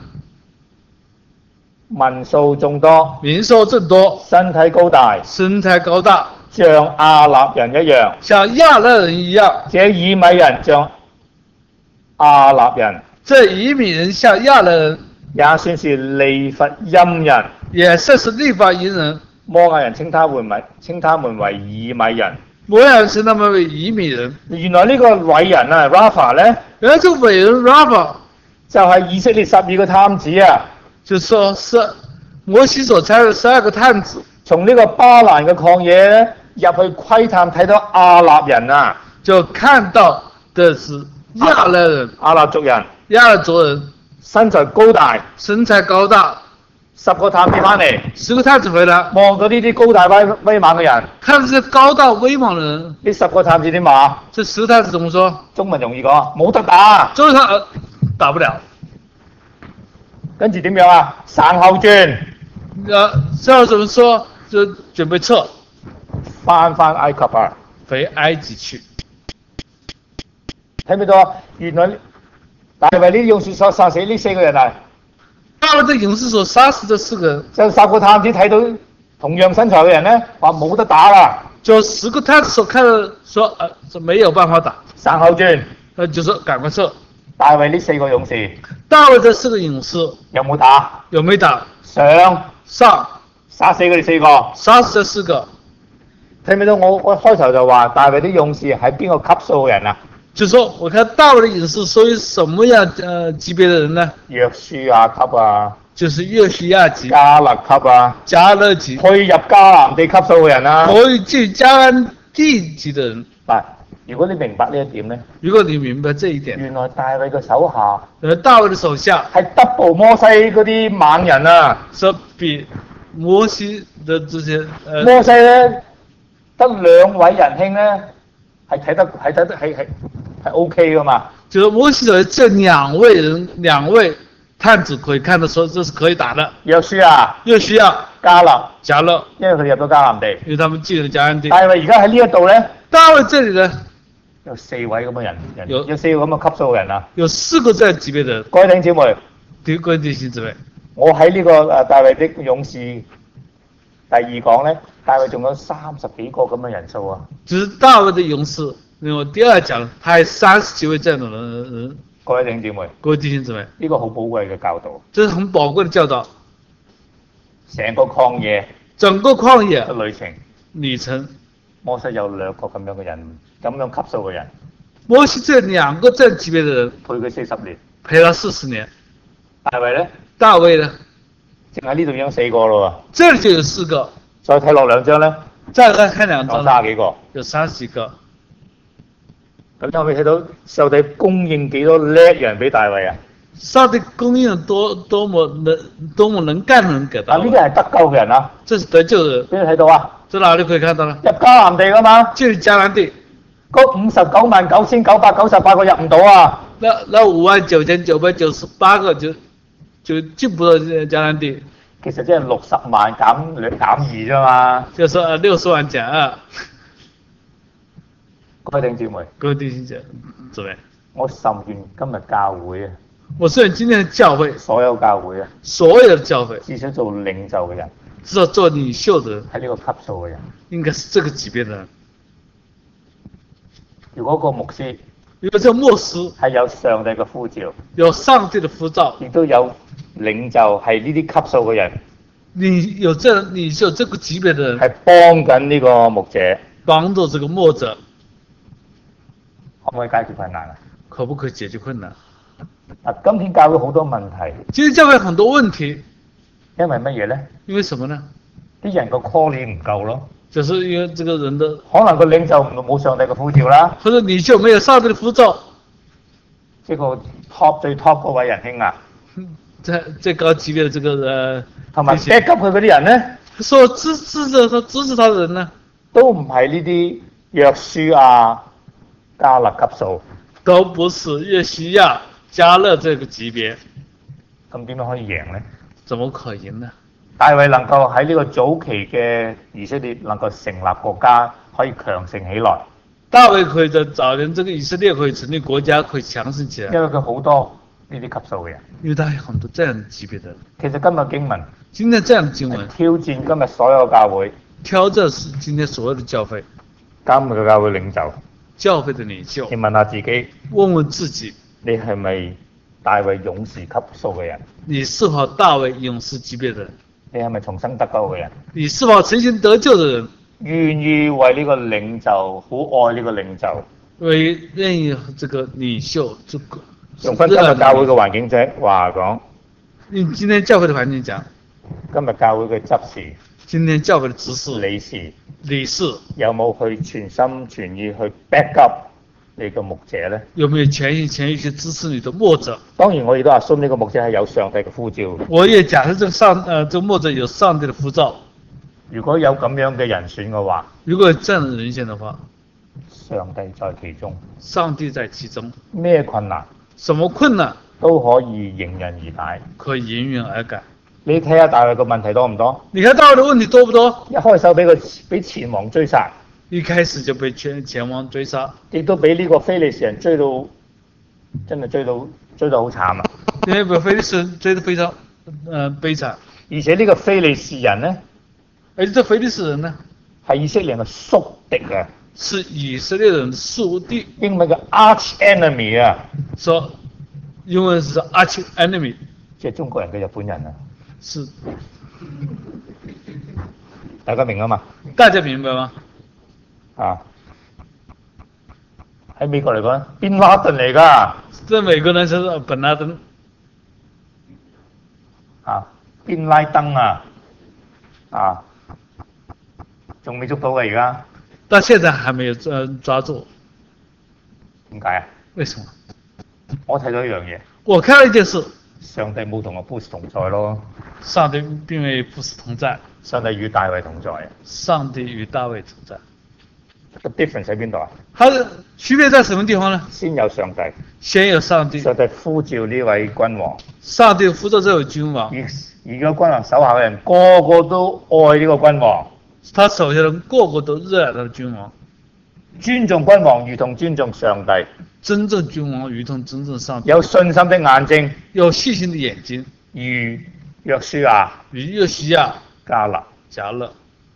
民數眾多， 民數眾多， 身體高大， 身材高大， 像亞納人一樣， 像亞納人一樣。 這以米人像亞納人， 這以米人像亞納人， 也算是利乏音人， 也算是利乏音人。 摩押人稱他們為稱他們為以米人， 摩押人稱他們為以米人。 原來呢個偉人啊 Rafa 咧， 原來這個偉人 Rafa 就係以色列十二個探子啊。 就說是摩西所差的十二個探子， 從呢個巴蘭嘅曠野咧入去窺探，睇到亞納人啊， 就看到的是亞納人， 亞納族人， 亞納族人身材高大， 身材高大。 十個探子翻嚟， 十個探子回來， 望到呢啲高大威威猛嘅人， 看到這高大威猛嘅人， 呢十個探子點話？ 這十個探子怎麼說？ 中文容易講，冇得打， 中文上打不了。 跟住點樣啊？省後轉， 呃，之後怎麼說？就準備撤， 翻翻埃及啊， 回埃及去。 睇唔睇到啊？原來大衛呢勇士所殺死呢四個人啊！ 大衛的勇士所殺死這四個人， 就十個探子睇到同樣身材嘅人咧，話冇得打啦。 就十個探子所看到說，呃，這沒有辦法打， 省後轉， 呃，就說趕快撤。 大衛呢四個勇士， 大衛這四個勇士有冇打？ 有沒打？ 上上， 殺死佢哋四個， 殺死這四個。 睇唔睇到我我開頭就話大衛啲勇士係邊個級數嘅人啊？ 就說我看大衛的勇士屬於什麼樣呃級別的人呢？ 約書亞級啊， 就是約書亞級、 迦勒級啊， 迦勒級， 可以入迦南地級數嘅人啊。 可以進迦南地級的人。 嗱，如果你明白呢一點咧， 如果你明白這一點， 原來大衛嘅手下呃，大衛的手下係 double 摩西嗰啲猛人啊。 是比摩西的這些呃， 摩西咧得兩位仁兄咧係睇得係睇得係係係 OK 噶嘛。 就是摩西的這兩位人，兩位探子可以看得出這是可以打的。 約書亞、 約書亞、 迦勒， 迦勒， 因為佢哋入到迦南地。 因為他們進了迦南地。 大衛而家喺呢一度咧， 大衛這裡呢有四位咁嘅人，人有有四個咁嘅級數嘅人啊。 有四個這樣級別的人。 各位弟兄姊妹， 各位弟兄姊妹， 我喺呢個誒大衛的勇士第二講咧，大衛仲有三十幾個咁嘅人數啊。 就是大衛的勇士，因為第二講，他有三十幾位這樣的人。 各位弟兄姊妹， 各位弟兄姊妹， 呢個好寶貴嘅教導。 這是很寶貴的教導。 成個曠野整個曠野嘅旅程， 旅程， 摩西有兩個咁樣嘅人，咁樣級數嘅人， 摩西這兩個這級別的人陪佢四十年。 陪了四十年。 大衛咧， 大衛呢？ 淨喺呢度已經四個咯這裡就有四個。 喎，再睇落兩張咧， 再來看兩張， 有三十幾個。 有三十幾個。 咁有冇睇到上帝供應幾多叻人俾大衛啊？ 上帝供應多多麼能多麼能幹的人給大嗱，呢衛。 啲係得救嘅人啊， 這是得救的人。 邊度睇到啊？ 在哪裡可以看到呢？ 入迦南地噶嘛， 進迦南地， 嗰五十九萬九千九百九十八個入唔到啊！ 那那五萬九千九百九十八個就就進不到迦南地。 其實即係六十萬減兩減二啫嘛。 就是呃六十萬減二。 各位弟兄姊妹， 各位弟兄姐姊妹， 我甚願今日教會啊， 我雖然今天的教會， 所有教會啊， 所有的教會， 至少做領袖嘅人， 至少做領袖的人， 係呢個級數嘅人。 應該是這個級別的人。 如果個牧師因為這個牧師係有上帝嘅呼召， 有上帝的呼召， 亦都有領袖係呢啲級數嘅人， 你有這你是有這個級別的人， 係幫緊呢個牧者， 幫助這個牧者， 可唔可以解決困難啊？ 可不可以解決困難？ 嗱，今天教會好多問題， 今天教會很多問題， 因為乜嘢咧？ 因為什麼呢？ 啲人個 calling 唔夠咯， 就是因為這個人的， 可能個領袖冇上帝嘅呼召啦， 或者領袖沒有上帝的呼召， 即係個 top 最 top 嗰位仁兄啊， 在最高級別的這個呃， 同埋 back up 佢嗰啲人咧， 所支支持他支持他的人呢， 都唔係呢啲約書亞、迦勒級數， 都不是約書亞、迦勒這個級別， 咁點樣可以贏咧？ 怎麼可贏呢？ 大衛能夠喺呢個早期嘅以色列能夠成立國家，可以強盛起來， 大衛可以在早年這個以色列可以成立國家，可以強盛起來， 因為佢好多呢啲級數嘅人。 因為他有很多這樣級別的人。 其實今日經文今天這樣的經文挑戰今日所有教會， 挑戰是今天所有的教會， 今日嘅教會領袖， 教會的領袖。 你問下自己， 問問自己， 你係咪大衛勇士級數嘅人？ 你是否大衛勇士級別的人？ 你係咪重生得救嘅人？ 你是否重新得救的人？ 願意為呢個領袖，好愛呢個領袖， 為願意這個領袖，這個用翻今日教會嘅環境者話講， 用今天教會的環境講， 今日教會嘅執事、 今天教會的執事、 理事、 理事有冇去全心全意去 back up 你個牧者呢？ 有沒有全心全意去支持你的牧者？ 當然我亦都 assume 呢個牧者係有上帝嘅呼召。 我也假設這個上，呃，這個牧者有上帝的呼召。 如果有咁樣嘅人選嘅話， 如果有這樣的人選的話， 上帝在其中， 上帝在其中， 咩困難什麼困難都可以迎刃而解。 可以迎刃而解。 你睇下大衛個問題多唔多？ 你看大衛的問題多不多？ 一開手俾佢俾前王追殺， 一開始就被前前王追殺， 亦都俾呢個非利士人追到，真係追到追到好慘啊！ 因為被非利士人追得非常，呃，悲慘。 而且呢個非利士人呢， 而且這非利士人呢， 係以色列人嘅宿敵啊， 是以色列人的宿敵。 英文嘅 arch enemy 啊， 說英文是 arch enemy， 即係中國人嘅日本人啊， 是大家明啊嘛？ 大家明白嗎？ 啊！喺美國嚟講，賓拉登嚟㗎在美國呢就是本拉登， 啊，賓拉登啊，啊，仲未捉到嘅而家， 到現在還沒有抓抓住， 點解啊？ 為什麼？ 我睇到一樣嘢， 我看到一件事， 上帝冇同阿布斯同在咯， 上帝並未與布斯同在， 上帝與大衛同在啊。 上帝與大衛同在。 個 difference 喺邊度啊？ 它的區別在什麼地方呢？ 先有上帝， 先有上帝， 上帝呼召呢位君王， 上帝呼召這位君王， 而而家君王手下嘅人個個都愛呢個君王， 他手下人個個都熱愛他的君王， 尊重君王如同尊重上帝， 真正君王如同真正上帝， 有信心的眼睛， 有細心的眼睛， 如約書亞、 如約書亞、 迦勒。 迦勒。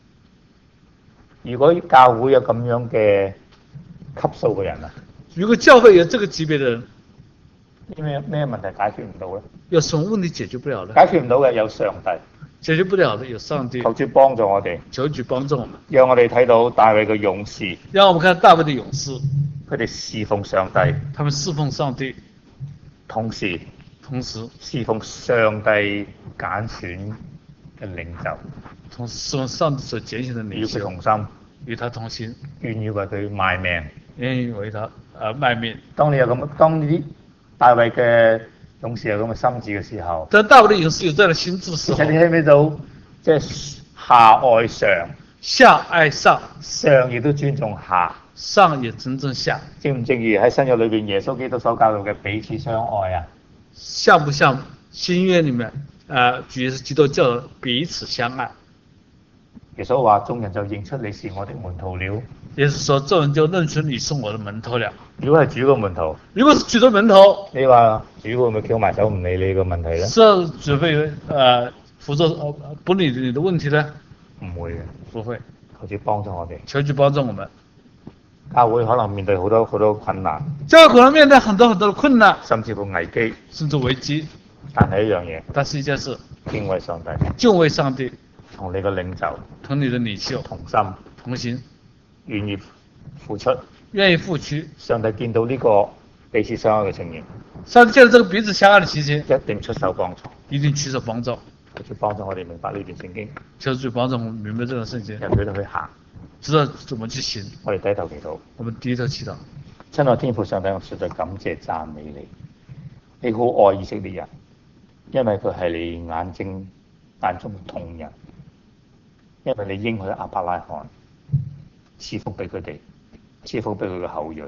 如果教會有咁樣嘅級數嘅人啊， 如果教會有這個級別的人， 咩咩問題解決唔到咧？ 有什麼問題解決不了的？ 解決唔到嘅有上帝， 解決不了的有上帝。 求主幫助我哋， 求主幫助我們， 讓我哋睇到大衛嘅勇士， 讓我們看大衛的勇士， 佢哋侍奉上帝， 他們侍奉上帝， 同時同時侍奉上帝揀選嘅領袖， 同時侍奉上帝所揀選的與佢領袖， 同心， 與他同心， 願意為佢賣命。 願意為他而賣命。 當你有咁，當呢啲大衛嘅勇士有咁嘅心志嘅時候， 當大衛的勇士有這樣的心志的時候， 其實你睇唔睇到，即係下愛上， 下愛上， 上亦都尊重下， 上也真正下。 正唔正如喺新約裏邊耶穌基督所教導嘅彼此相愛啊？ 像不像新約裡面，呃，主耶穌基督叫彼此相愛？ 耶穌話：眾人就認出你是我的門徒了。 耶穌說：眾人就認出你是我的門徒了。 如果係主個門徒， 如果是主的門徒， 你話主會唔會翹埋手唔理你個問題咧？ 是主會呃輔助呃不理你的問題呢？ 唔會嘅， 不會。 求主幫助我哋。 求主幫助我們。 教會可能面對好多好多困難， 教會可能面對很多很多的困難， 甚至乎危機， 甚至危機。 但係一樣嘢， 但是一件事， 敬畏上帝， 敬畏上帝， 同你個領袖同你的領袖同心， 同心， 願意付出。 願意付出。 上帝見到呢個彼此相愛嘅情形， 上帝見到這個彼此相愛的情形， 一定出手幫助， 一定出手幫助。 求主幫助我哋明白呢段聖經， 求主幫助我們明白這個聖經， 讓佢哋去行。 知道怎麼去行。 我哋低頭祈禱。 我們低頭祈禱。 親愛天父上帝，我實在感謝讚美你。你好愛以色列人，因為佢係你眼睛眼中嘅瞳人，因為你應許亞伯拉罕賜福俾佢哋，賜福俾佢嘅後裔。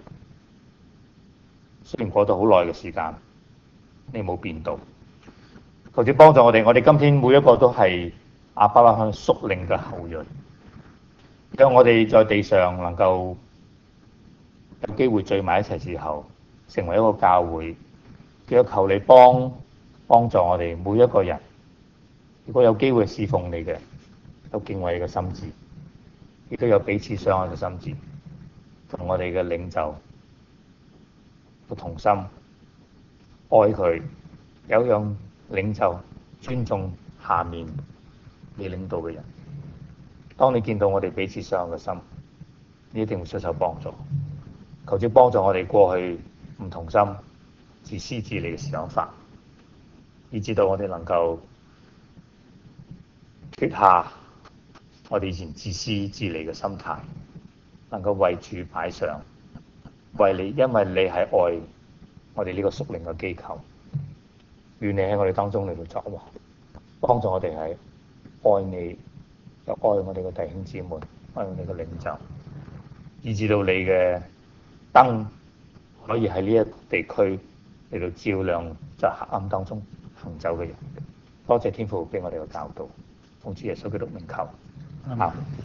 雖然過咗好耐嘅時間，你冇變到。求主幫助我哋，我哋今天每一個都係亞伯拉罕屬靈嘅後裔。讓我哋在地上能夠有機會聚埋一齊時候，成為一個教會。亦都求你幫幫助我哋每一個人。如果有機會侍奉你嘅，有敬畏你嘅心志，亦都有彼此相愛嘅心志，同我哋嘅領袖個同心愛佢，有讓領袖尊重下面你領導嘅人。當你見到我哋彼此相愛嘅心，你一定會出手幫助。求主幫助我哋過去唔同心、自私自利嘅想法，以至到我哋能夠脫下我哋以前自私自利嘅心態，能夠為主擺上，為你，因為你係愛我哋呢個屬靈嘅機構。願你喺我哋當中嚟到作王，幫助我哋係愛你，又愛我哋嘅弟兄姊妹，愛我哋嘅領袖，以至到你嘅燈可以喺呢一地區嚟到照亮在黑暗當中行走嘅人。多謝天父俾我哋嘅教導，奉主耶穌基督名求。啊！